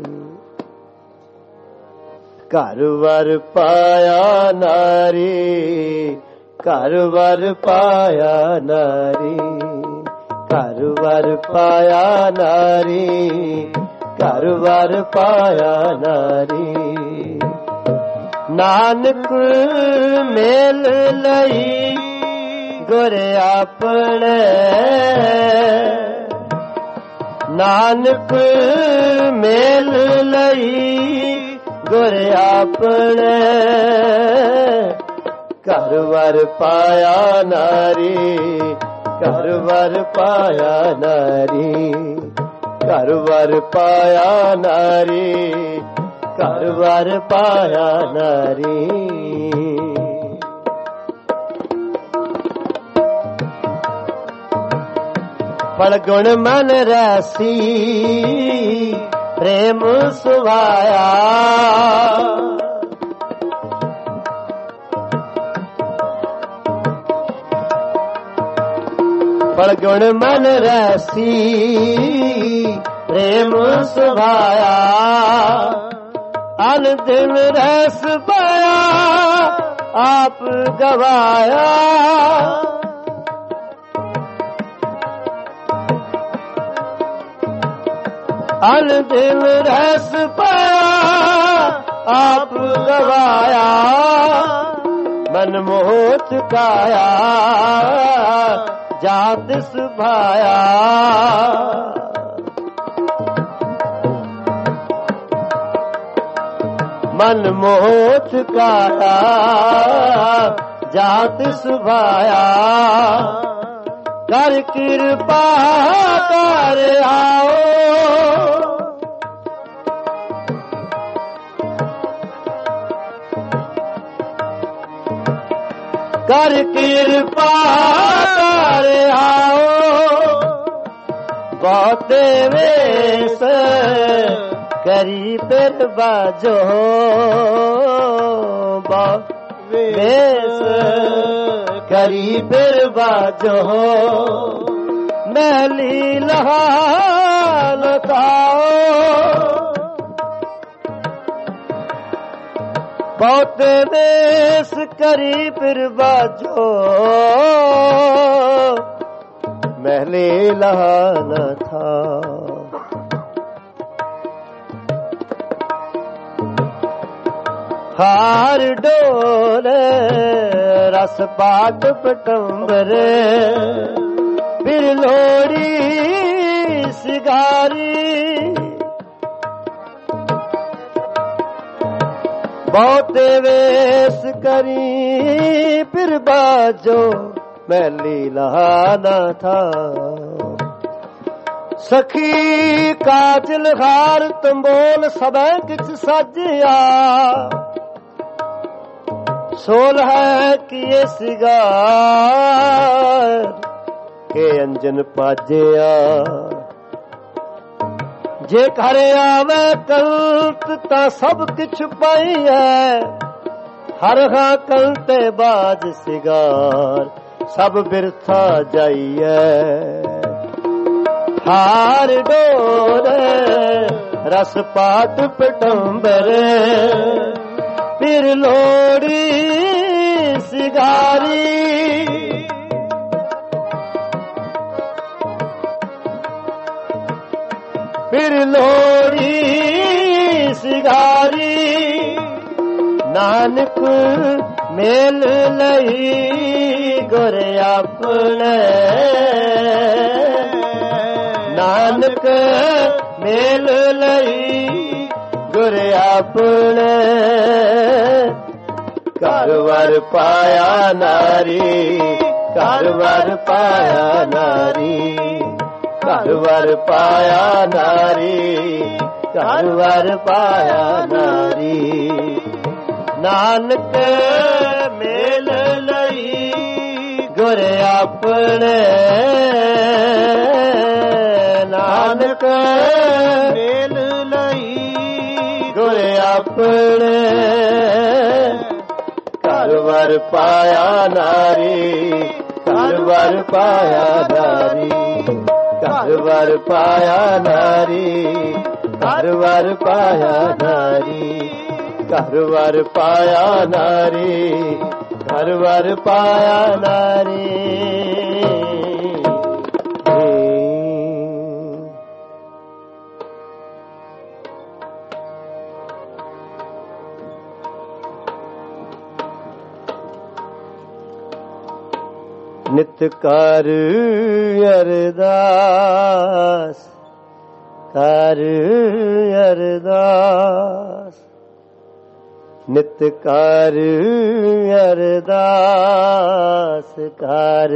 ਘਰ ਵਰ ਪਾਇਆ ਨਾਰੀ ਘਰ ਵਰ ਪਾਇਆ ਨਾਰੀ ਘਰ ਵਰ ਪਾਇਆ ਨਾਰੀ ਘਰ ਵਰ ਪਾਇਆ ਨਾਰੀ ਨਾਨਕ ਮੇਲ ਲਈ ਗੁਰ ਆਪਣੇ ਨਾਨਕ ਮੇਲ ਲਈ ਗੁਰ ਆਪਣੇ ਘਰ ਵਰ ਪਾਇਆ ਨਾਰੀ ਘਰ ਵਰ ਪਾਇਆ ਨਾਰੀ ਘਰ ਵਰ ਪਾਇਆ ਨਾਰੀ ਘਰ ਵਰ ਪਾਇਆ ਨਾਰੀ ਫਲ ਗੁਣ ਮਨ ਰਸੀ ਪ੍ਰੇਮ ਸੁਭਾਇਆ ਫਲ ਗੁਣ ਮਨ ਰਸੀ ਪ੍ਰੇਮ ਸੁਭਾਇਆ ਅਨ ਦਿਨ ਰਸ ਪਾਇਆ ਆਪ ਗਵਾਇਆ ਅਨ ਦਿਨ ਰਸ ਪਾਇਆ ਆਪ ਗਵਾਇਆ ਮਨ ਮੋਹ ਚੁਕਾਇਆ ਜਾਤ ਸੁਭਾਇਆ ਮਨ ਮੋਹ ਚੁਕਾਇਆ ਜਾਤ ਸੁਭਾਇਆ ਕਰ ਕਿਰਪਾ ਕਰ ਆਓ ਕਰ ਕਿਰਪਾ ਕਰ ਆਓ ਬਹੁਤੇ ਵੇਸ ਕਰੀ ਫਿਰ ਬਾਜੋ ਵੇਸ ਕਰੀ ਫਿਰ ਬਾਜੋ ਮੈਲੀ ਲਹਾ ਲਤਾਓ ਬਹੁਤ ਦੇਸ ਕਰੀ ਫਿਰ ਬਾਜੋ ਮਹਿਲੇ ਲਹਾ ਨ ਥਾ ਹਾਰ ਡੋਲ ਰਸ ਪਾਟ ਪਟੰਬਰ ਫਿਰ ਲੋੜੀ ਸਿਗਾਰੀ ਬਹੁਤ ਵੇਸ ਕਰੀ ਫਿਰ ਬਾਜੋ ਮੈਲੀ ਲਹਾ ਨਾ ਥਾ ਸਖੀ ਕਾਜਲ ਹਾਰ ਤੰਬੋਲ ਸਭੈ ਕਿਛ ਸਾਜਿਆ ਸੋਲ ਹੈ ਕੀਏ ਸਿਗਾਰ ਕੇ ਅੰਜਨ ਪਾਜਿਆ ਜੇ ਘਰ ਆਵੇ ਕੰਤ ਤਾਂ ਸਭ ਕਿਛ ਪਾਈ ਹੈ ਹਰ ਹਾਂ ਕੰਤੇ ਬਾਜ ਸਿਗਾਰ ਸਭ ਬਿਰਥਾ ਜਾਈਐ ਹਾਰ ਡੋਰ ਰਸ ਪਾਟ ਪਟੰਬਰ ਫਿਰ ਲੋੜੀ ਸਿਗਾਰੀ ਫਿਰ ਲੋੜੀ ਸਿਗਾਰੀ ਨਾਨਕ ਮੇਲ ਲਈ ਗੁਰ ਆਪਣੇ ਨਾਨਕ ਮੇਲ ਲਈ ਗੁਰ ਆਪਣੇ ਘਰ ਵਰ ਪਾਇਆ ਨਾਰੀ ਘਰ ਵਰ ਪਾਇਆ ਨਾਰੀ ਘਰ ਵਰ ਪਾਇਆ ਨਾਰੀ, ਘਰ ਵਰ ਪਾਇਆ ਨਾਰੀ। ਨਾਨਕ ਮੇਲ ਲਈ ਗੁਰ ਆਪਣੇ, ਨਾਨਕ
ਮੇਲ ਲਈ
ਗੁਰ ਆਪਣੇ। ਘਰ ਵਰ ਪਾਇਆ ਨਾਰੀ, ਘਰ ਵਰ ਪਾਇਆ ਨਾਰੀ, ਘਰ ਵਰ ਪਾਇਆ ਨਾਰੀ, ਘਰ ਵਰ ਪਾਇਆ ਨਾਰੀ, ਘਰ ਵਰ ਪਾਇਆ ਨਾਰੀ, ਘਰ ਵਰ ਪਾਇਆ ਨਾਰੀ। ਨਿਤ ਕਰ ਅਰਦਾਸ, ਕਰ ਅਰਦਾਸ, ਨਿਤ ਕਰ ਅਰਦਾਸ, ਕਰ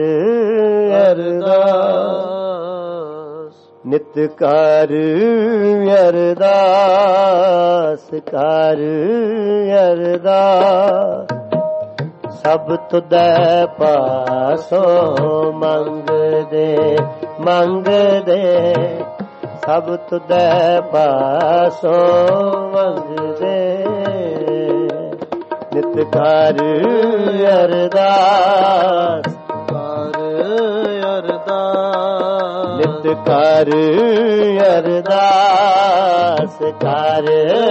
ਅਰਦਾਸ, ਨਿਤ ਕਰ ਅਰਦਾਸ, ਕਰ ਅਰਦਾਸ। ਸਭ ਤੁਧੈ ਪਾਸੋਂ ਮੰਗਦੇ ਮੰਗਦੇ, ਸਭ ਤੁਧੈ ਪਾਸੋਂ ਮੰਗਦੇ। ਨਿਤ ਕਰ ਅਰਦਾਸ,
ਕਰ ਅਰਦਾਸ,
ਨਿਤ ਕਰ ਅਰਦਾਸ, ਕਰ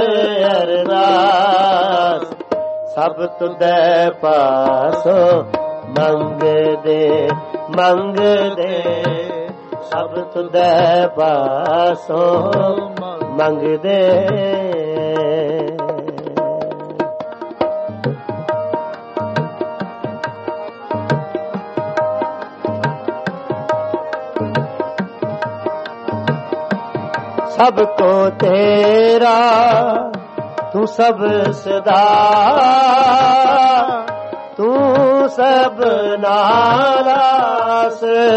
ਅਰਦਾਸ। ਸਭ ਤੁਧੈ ਪਾਸੋਂ ਮੰਗਦੇ ਮੰਗਦੇ, ਸਭ ਤੁਧੈ ਪਾਸੋਂ ਮੰਗਦੇ। ਸਭ ਕੋ ਤੇਰਾ ਤੂੰ ਸਭ ਸਦਾ, ਤੂੰ ਸਭ ਨਾਰਾਸ,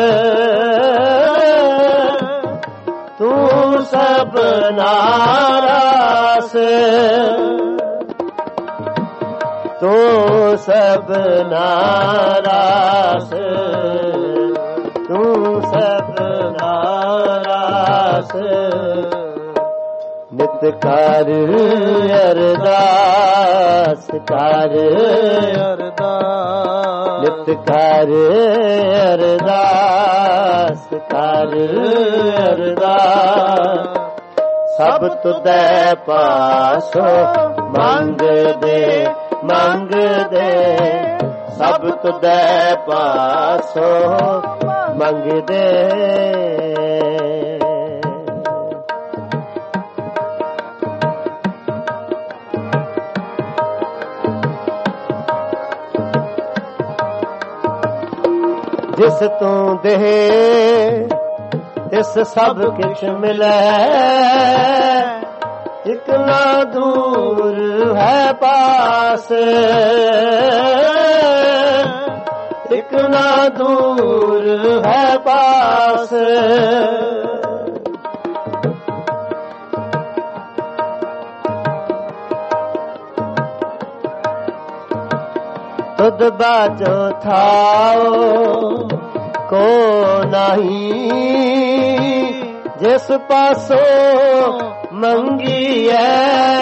ਤੂੰ ਸਭ ਨਾਰਾਸ, ਤੂੰ ਸਭ ਨਾਰਾਸ, ਤੂੰ ਸਭ ਨਾਰਾਸ। ਨਿਤ ਕਰ ਅਰਦਾਸ, ਕਰ
ਅਰਦਾਸ,
ਨਿਤ ਕਰ ਅਰਦਾਸ, ਕਰ ਅਰਦਾਸ। ਸਭ ਤੁਧੈ ਪਾਸੋਂ ਮੰਗਦੇ ਮੰਗਦੇ, ਸਭ ਤੁਧੈ ਪਾਸੋਂ ਮੰਗਦੇ। ਜਿਸ ਤੂੰ ਦੇ ਤਿਸ ਸਭ ਕਿਛ ਮਿਲੈ, ਇਕ ਨਾ ਦੂਰ ਹੈ ਪਾਸ, ਇਕ ਨਾ ਦੂਰ ਹੈ ਪਾਸ। ਤੁਧ ਬਾਝੋ ਥਾਓ ਕੋ ਨਹੀਂ, ਜਿਸ ਪਾਸੋਂ ਮੰਗੀਐ।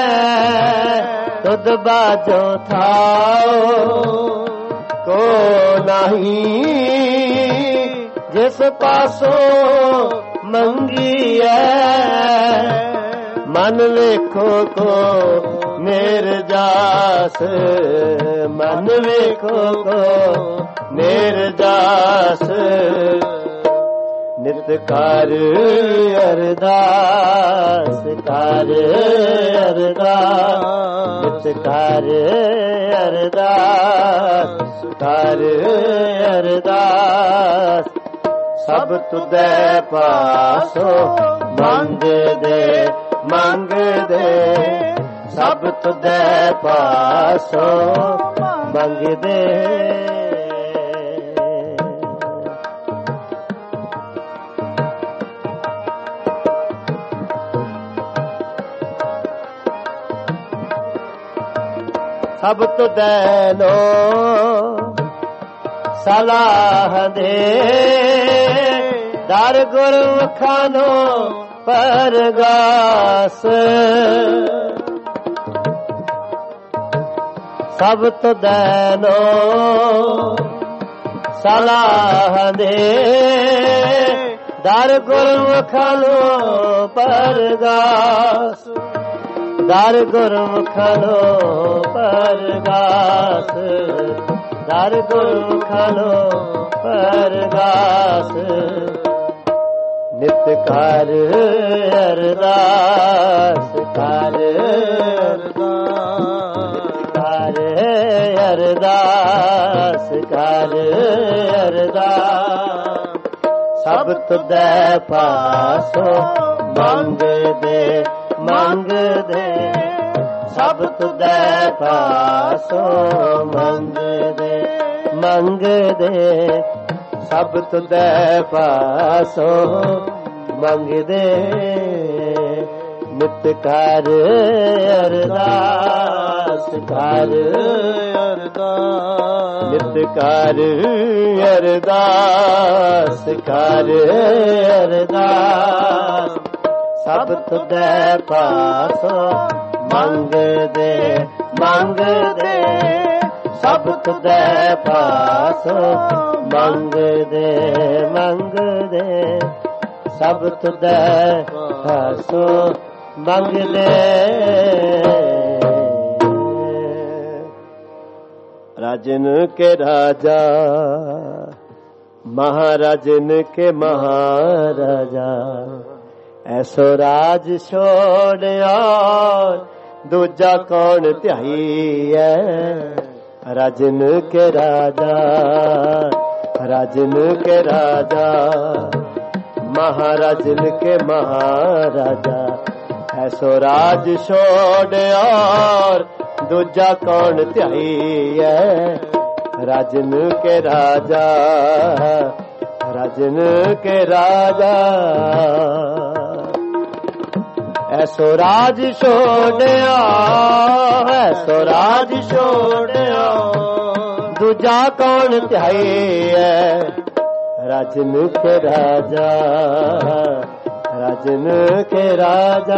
ਤੁਧ ਬਾਝੋ ਥਾਓ ਕੋ ਨਹੀਂ, ਜਿਸ ਪਾਸੋਂ ਮੰਗੀਐ। ਮਨ ਵੇਖੋ ਕੋ ਮੇਰ ਜਾਸ, ਮਨ ਵੇਖੋ ਕੋ ਮੇਰ ਜਾਸ। ਨਿਤ ਕਰ ਅਰਦਾਸ, ਕਰ ਅਰਦਾਸ, ਨਿਤ ਕਰ ਅਰਦਾਸ, ਕਰ ਅਰਦਾਸ। ਸਭ ਤੁਧੈ ਪਾਸੋਂ ਮੰਗਦੇ ਮੰਗਦੇ, ਸਭ ਤੁਧੈ ਪਾਸੋਂ ਮੰਗਦੇ। ਸਭ ਤੁਧੈਨੋ ਸਲਾਹ ਦੇ ਦਰ ਗੁਰਮੁਖਾਂ ਨੂੰ ਪਰਗਾਸ ਸਭ ਤੁਧੈਨੋ ਸਲਾਹ ਦੇ ਦਰ ਗੁਰਮੁਖਾਂ ਨੂੰ ਪਰਗਾਸ ਦਰ ਗੁਰਮੁਖਾਂ ਨੂੰ ਪਰਗਾਸ ਦਰ ਗੁਰਮੁਖਾਂ ਨੂੰ ਪਰਗਾਸ ਨਿਤ ਕਰ ਅਰਦਾਸ ਕਰ ਕਰ ਅਰਦਾਸ ਕਰ ਅਰਦਾਸ ਸਭ ਤੁਧੈ ਪਾਸੋ ਮੰਗਦੇ ਮੰਗਦੇ ਸਭ ਤੁਧੈ ਪਾਸੋ ਮੰਗਦੇ ਮੰਗਦੇ ਸਭ ਤੁਧੈ ਪਾਸੋ ਮੰਗਦੇ ਨਿਤ ਕਰ ਅਰਦਾਸ ਕਰ ਅਰਦਾਸ ਨਿਤ ਕਰ ਅਰਦਾਸ ਕਰ ਅਰਦਾਸ ਸਭ ਤੁਧੈ ਪਾਸੋ ਮੰਗਦੇ ਮੰਗਦੇ ਸਭ ਤੁਧੈ ਪਾਸੋ ਮੰਗਦੇ ਮੰਗਦੇ ਸਭ ਤੁਧੈ ਪਾਸੋ ਮੰਗਦੇ ਰਾਜਨ ਕੇ ਰਾਜਾ ਮਹਾਰਾਜਨ ਕੇ ਮਹਾਰਾਜਾ ਐਸੋ ਰਾਜ ਛੋੜਿਆ ਦੂਜਾ ਕੌਣ ਧਿਆਈਐ ਰਾਜਨ ਕੇ ਰਾਜਾ ਰਾਜਨ ਕੇ ਰਾਜਾ ਮਹਾਰਾਜਨ ਕੇ ਮਹਾਰਾਜਾ ਐਸੋ ਰਾਜ ਛੋੜਿਆ ਦੂਜਾ ਕੌਣ ਧਿਆਈਐ ਰਾਜਨ ਕੇ ਰਾਜਾ ਰਾਜਨ ਕੇ ਰਾਜਾ ਐਸੋ ਰਾਜ ਛੋੜਿਆ ਐਸੋ ਰਾਜ ਛੋੜਿਆ ਦੂਜਾ ਕੌਣ ਧਿਆਈਐ ਰਾਜਨ ਕੇ ਰਾਜਾ ਰਾਜਨ ਕੇ ਰਾਜਾ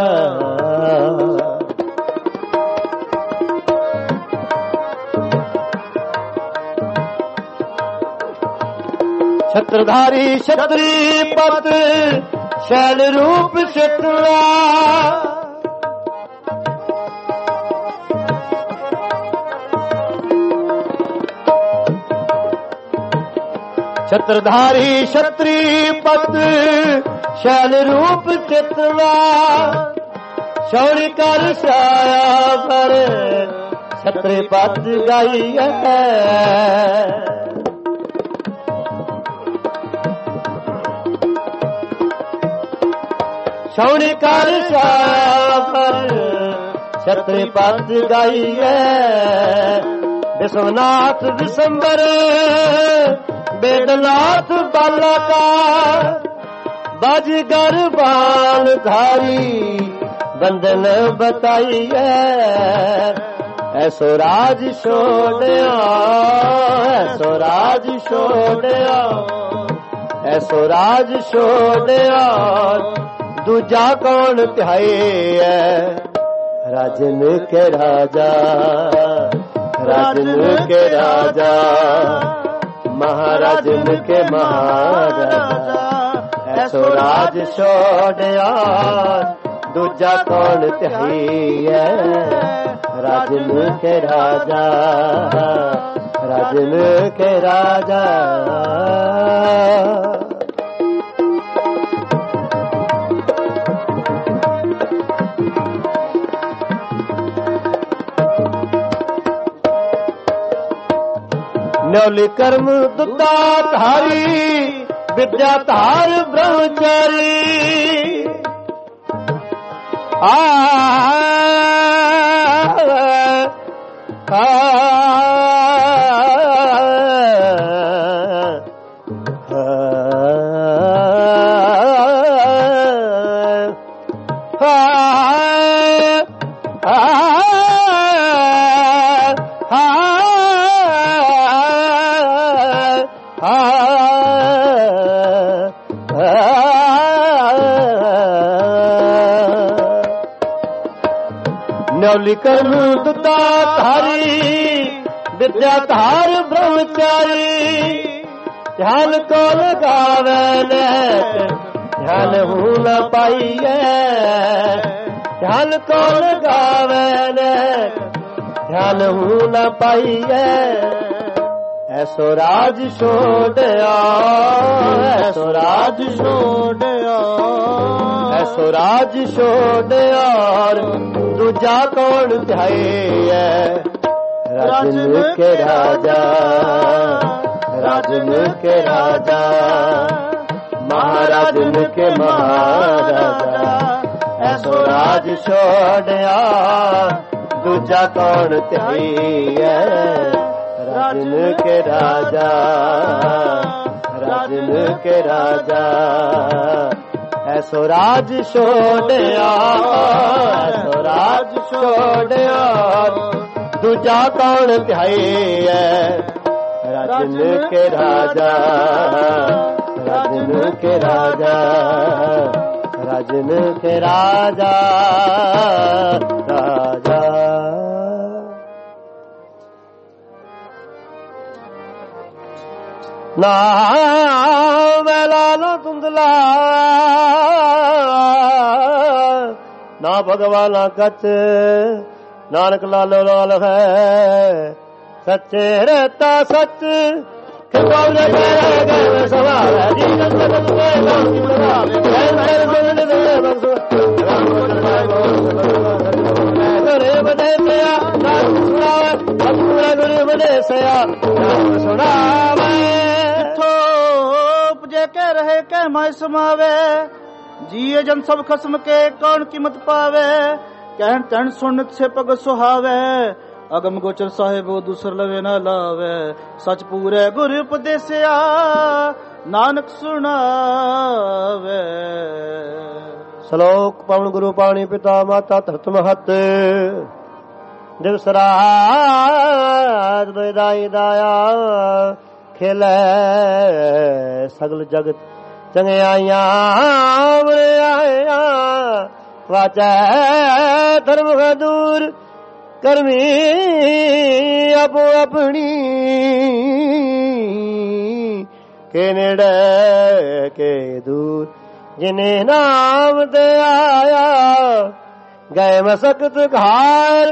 ਛਤਰਧਾਰੀ ਛਤਰੀ ਪਤ ਸ਼ੈਲ ਰੂਪ ਛਤਰਾ ਛਤਰਧਾਰੀ ਛਤਰੀ ਪਤ ਸ਼ੈਲ ਰੂਪ ਛਤਰਾ ਸ਼ੌਰੀ ਕਰ ਛਾਇਆ ਪਰ ਛਤਰੀ ਪਤ ਗਾਈਐ ਛੌਣੀ ਕਰ ਛਾਇਆ ਪਰ ਛਤਰੀ ਪਤ ਗਾਈਐ ਵਿਸ਼ਵਨਾਥ ਵਿਸੰਬਰ ਬੇਦਨਾਥ ਬਾਲਕਾ ਬਾਜਗਰ ਬਾਲ ਧਾਰੀ ਬੰਦਨ ਬਤਾਈਐ ਐਸੋ ਰਾਜ ਛੋੜਿਆ ਐਸੋ ਰਾਜ ਛੋੜਿਆ ਐਸੋ ਰਾਜ ਛੋੜਿਆ ਦੂਜਾ ਕੌਣ ਧਿਆਈਐ ਰਾਜਨ ਕੇ ਰਾਜਾ ਰਾਜਨ ਕੇ ਰਾਜਾ ਮਹਾਰਾਜਨ ਕੇ ਮਹਾਰਾਜਾ ਐਸੋ ਰਾਜ ਛੋੜਿਆ ਦੂਜਾ ਕੌਣ ਧਿਆਈਐ ਰਾਜਨ ਕੇ ਰਾਜਾ ਰਾਜਨ ਕੇ ਰਾਜਾ ਨੌਲੀ ਕਰਮ ਦੁੱਤਾ ਧਾਰੀ ਵਿਦਿਆ ਧਾਰ ਬ੍ਰਹਮਚਾਰੀ ਆ ਕੌਲੀ ਕਰਨ ਦੁੱਤਾ ਧਾਰੀ ਵਿਦਿਆ ਧਾਰ ਬ੍ਰਹਮਚਾਰੀ ਧਿਆਨ ਕੋ ਲਗਾਵੇ ਨੈਕ ਧਿਆਨ ਹੂ ਨ ਪਾਈਐ ਧਿਆਨ ਕੋ ਲਗਾਵੇ ਨੈਕ ਧਿਆਨ ਹੂ ਨ ਪਾਈਐ ਐਸੋ ਰਾਜ ਛੋੜਿਆ ਐਸੋ ਰਾਜ ਛੋੜਿਆ ਐਸੋ ਰਾਜ ਛੋੜਿਆ ਦੂਜਾ ਕੌਣ ਧਿਆਏ ਰਾਜਨ ਕੇ ਰਾਜਾ ਰਾਜਨ ਕੇ ਰਾਜਾ ਮਹਾਰਾਜਨ ਕੇ ਮਹਾਰਾਜਾ ਐਸੋ ਰਾਜ ਛੋੜਿਆ ਦੂਜਾ ਕੌਣ ਧਿਆਏ ਰਾਜਨ ਕੇ ਰਾਜਾ ਰਾਜਨ ਕੇ ਰਾਜਾ ਐਸੋ ਰਾਜ ਛੋੜਿਆ ਐਸੋ ਰਾਜ ਛੋੜਿਆ ਦੂਜਾ ਕੌਣ ਧਿਆਏ ਰਾਜਨ ਕੇ ਰਾਜਾ ਰਾਜਨ ਕੇ ਰਾਜਾ ਰਾਜਨ ਕੇ ਰਾਜਾ ਰਾਜਾ ਨਾ ਵੇਲਾ ਧੁੰਦਲਾ ਨਾ ਭਗਵਾਨਾ ਕਚ ਨਾਨਕ ਲਾਲੋ ਲਾਲ ਹੈ ਸੱਚੇ ਰਹਿਤਾ ਸੱਚ ਖਿਵਾਲੇ ਗਏ ਗਏ ਸਵਾਲ ਜੀਵਨ ਸਗਲ ਦੇ ਨਾਮ ਕੀ ਬੁਲਾਵੇ ਗਏ ਮੇਰੇ ਗੁਣ ਦੇ ਬਖਸ਼ੋ ਕਰੇ ਬਦੇ ਪਿਆ ਨਾਮ ਸੁਣਾਵੇ ਅਪੂਰਾ ਗੁਰੂ ਬਦੇ ਸਿਆ ਨਾਮ ਸੁਣਾਵੇ
ਜਿੱਥੋਂ ਉਪਜੇ ਕੇ ਰਹੇ ਕਹਿ ਮੈਂ ਸਮਾਵੇ ਜੀਏ ਜਨ ਸਭ ਖਸਮ ਕੇ ਕੌਣ ਕੀਮਤ ਪਾਵੇ ਕਹਿਣ ਤਣ ਸੁਣਤ ਸੇ ਪਗ ਸੁਹਾਵੇ ਅਗਮ ਗੋਚਰ ਸਾਹਿਬੋ ਦੂਸਰ ਲਵੇ ਨਾ ਲਾਵੇ ਸਚ ਪੂਰੇ ਗੁਰ ਉਪਦੇਸਿਆ ਨਾਨਕ ਸੁਣਾਵੇ
ਸ਼ਲੋਕ ਪਵਨ ਗੁਰੂ ਪਾਣੀ ਪਿਤਾ ਮਾਤਾ ਧਰਤ ਮਹਤ ਦਿਵਸ ਰਾਤ ਦੋਇਦਾਈ ਦਾਇਆ ਖੇਲੇ ਸਗਲ ਜਗਤ ਚੰਗਿਆਈਆਂ ਵਰਿਆਈਆਂ ਵਾਚੈ ਧਰਮ ਦੂਰ ਕਰਮੀ ਆਪੋ ਆਪਣੀ ਕੇ ਨੇੜੇ ਕੇ ਦੂਰ ਜਿਨੇ ਨਾਮ ਤੇ ਆਇਆ ਗਏ ਮਸਕਤ ਘਾਰ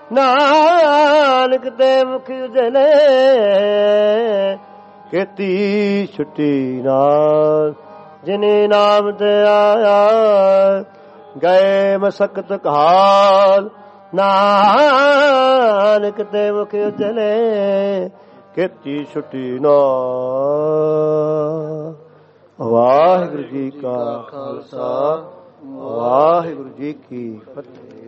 ਨਾਨਕ ਤੇ ਮੁਖ ਉਜਲੇ ਕੀਤੀ ਛੁੱਟੀ ਨਾਲ ਜਿਨੇ ਨਾਮ ਤੇ ਆਇਆ ਗਏ ਮਸਕਤ ਘਾਲ ਨਾਨਕ ਤੇ ਮੁਖ ਉਜਲੇ ਕੀਤੀ ਛੁੱਟੀ ਨਾਲ। ਵਾਹਿਗੁਰੂ ਜੀ ਕਾ ਖਾਲਸਾ ਵਾਹਿਗੁਰੂ ਜੀ ਕੀ ਫਤਿਹ।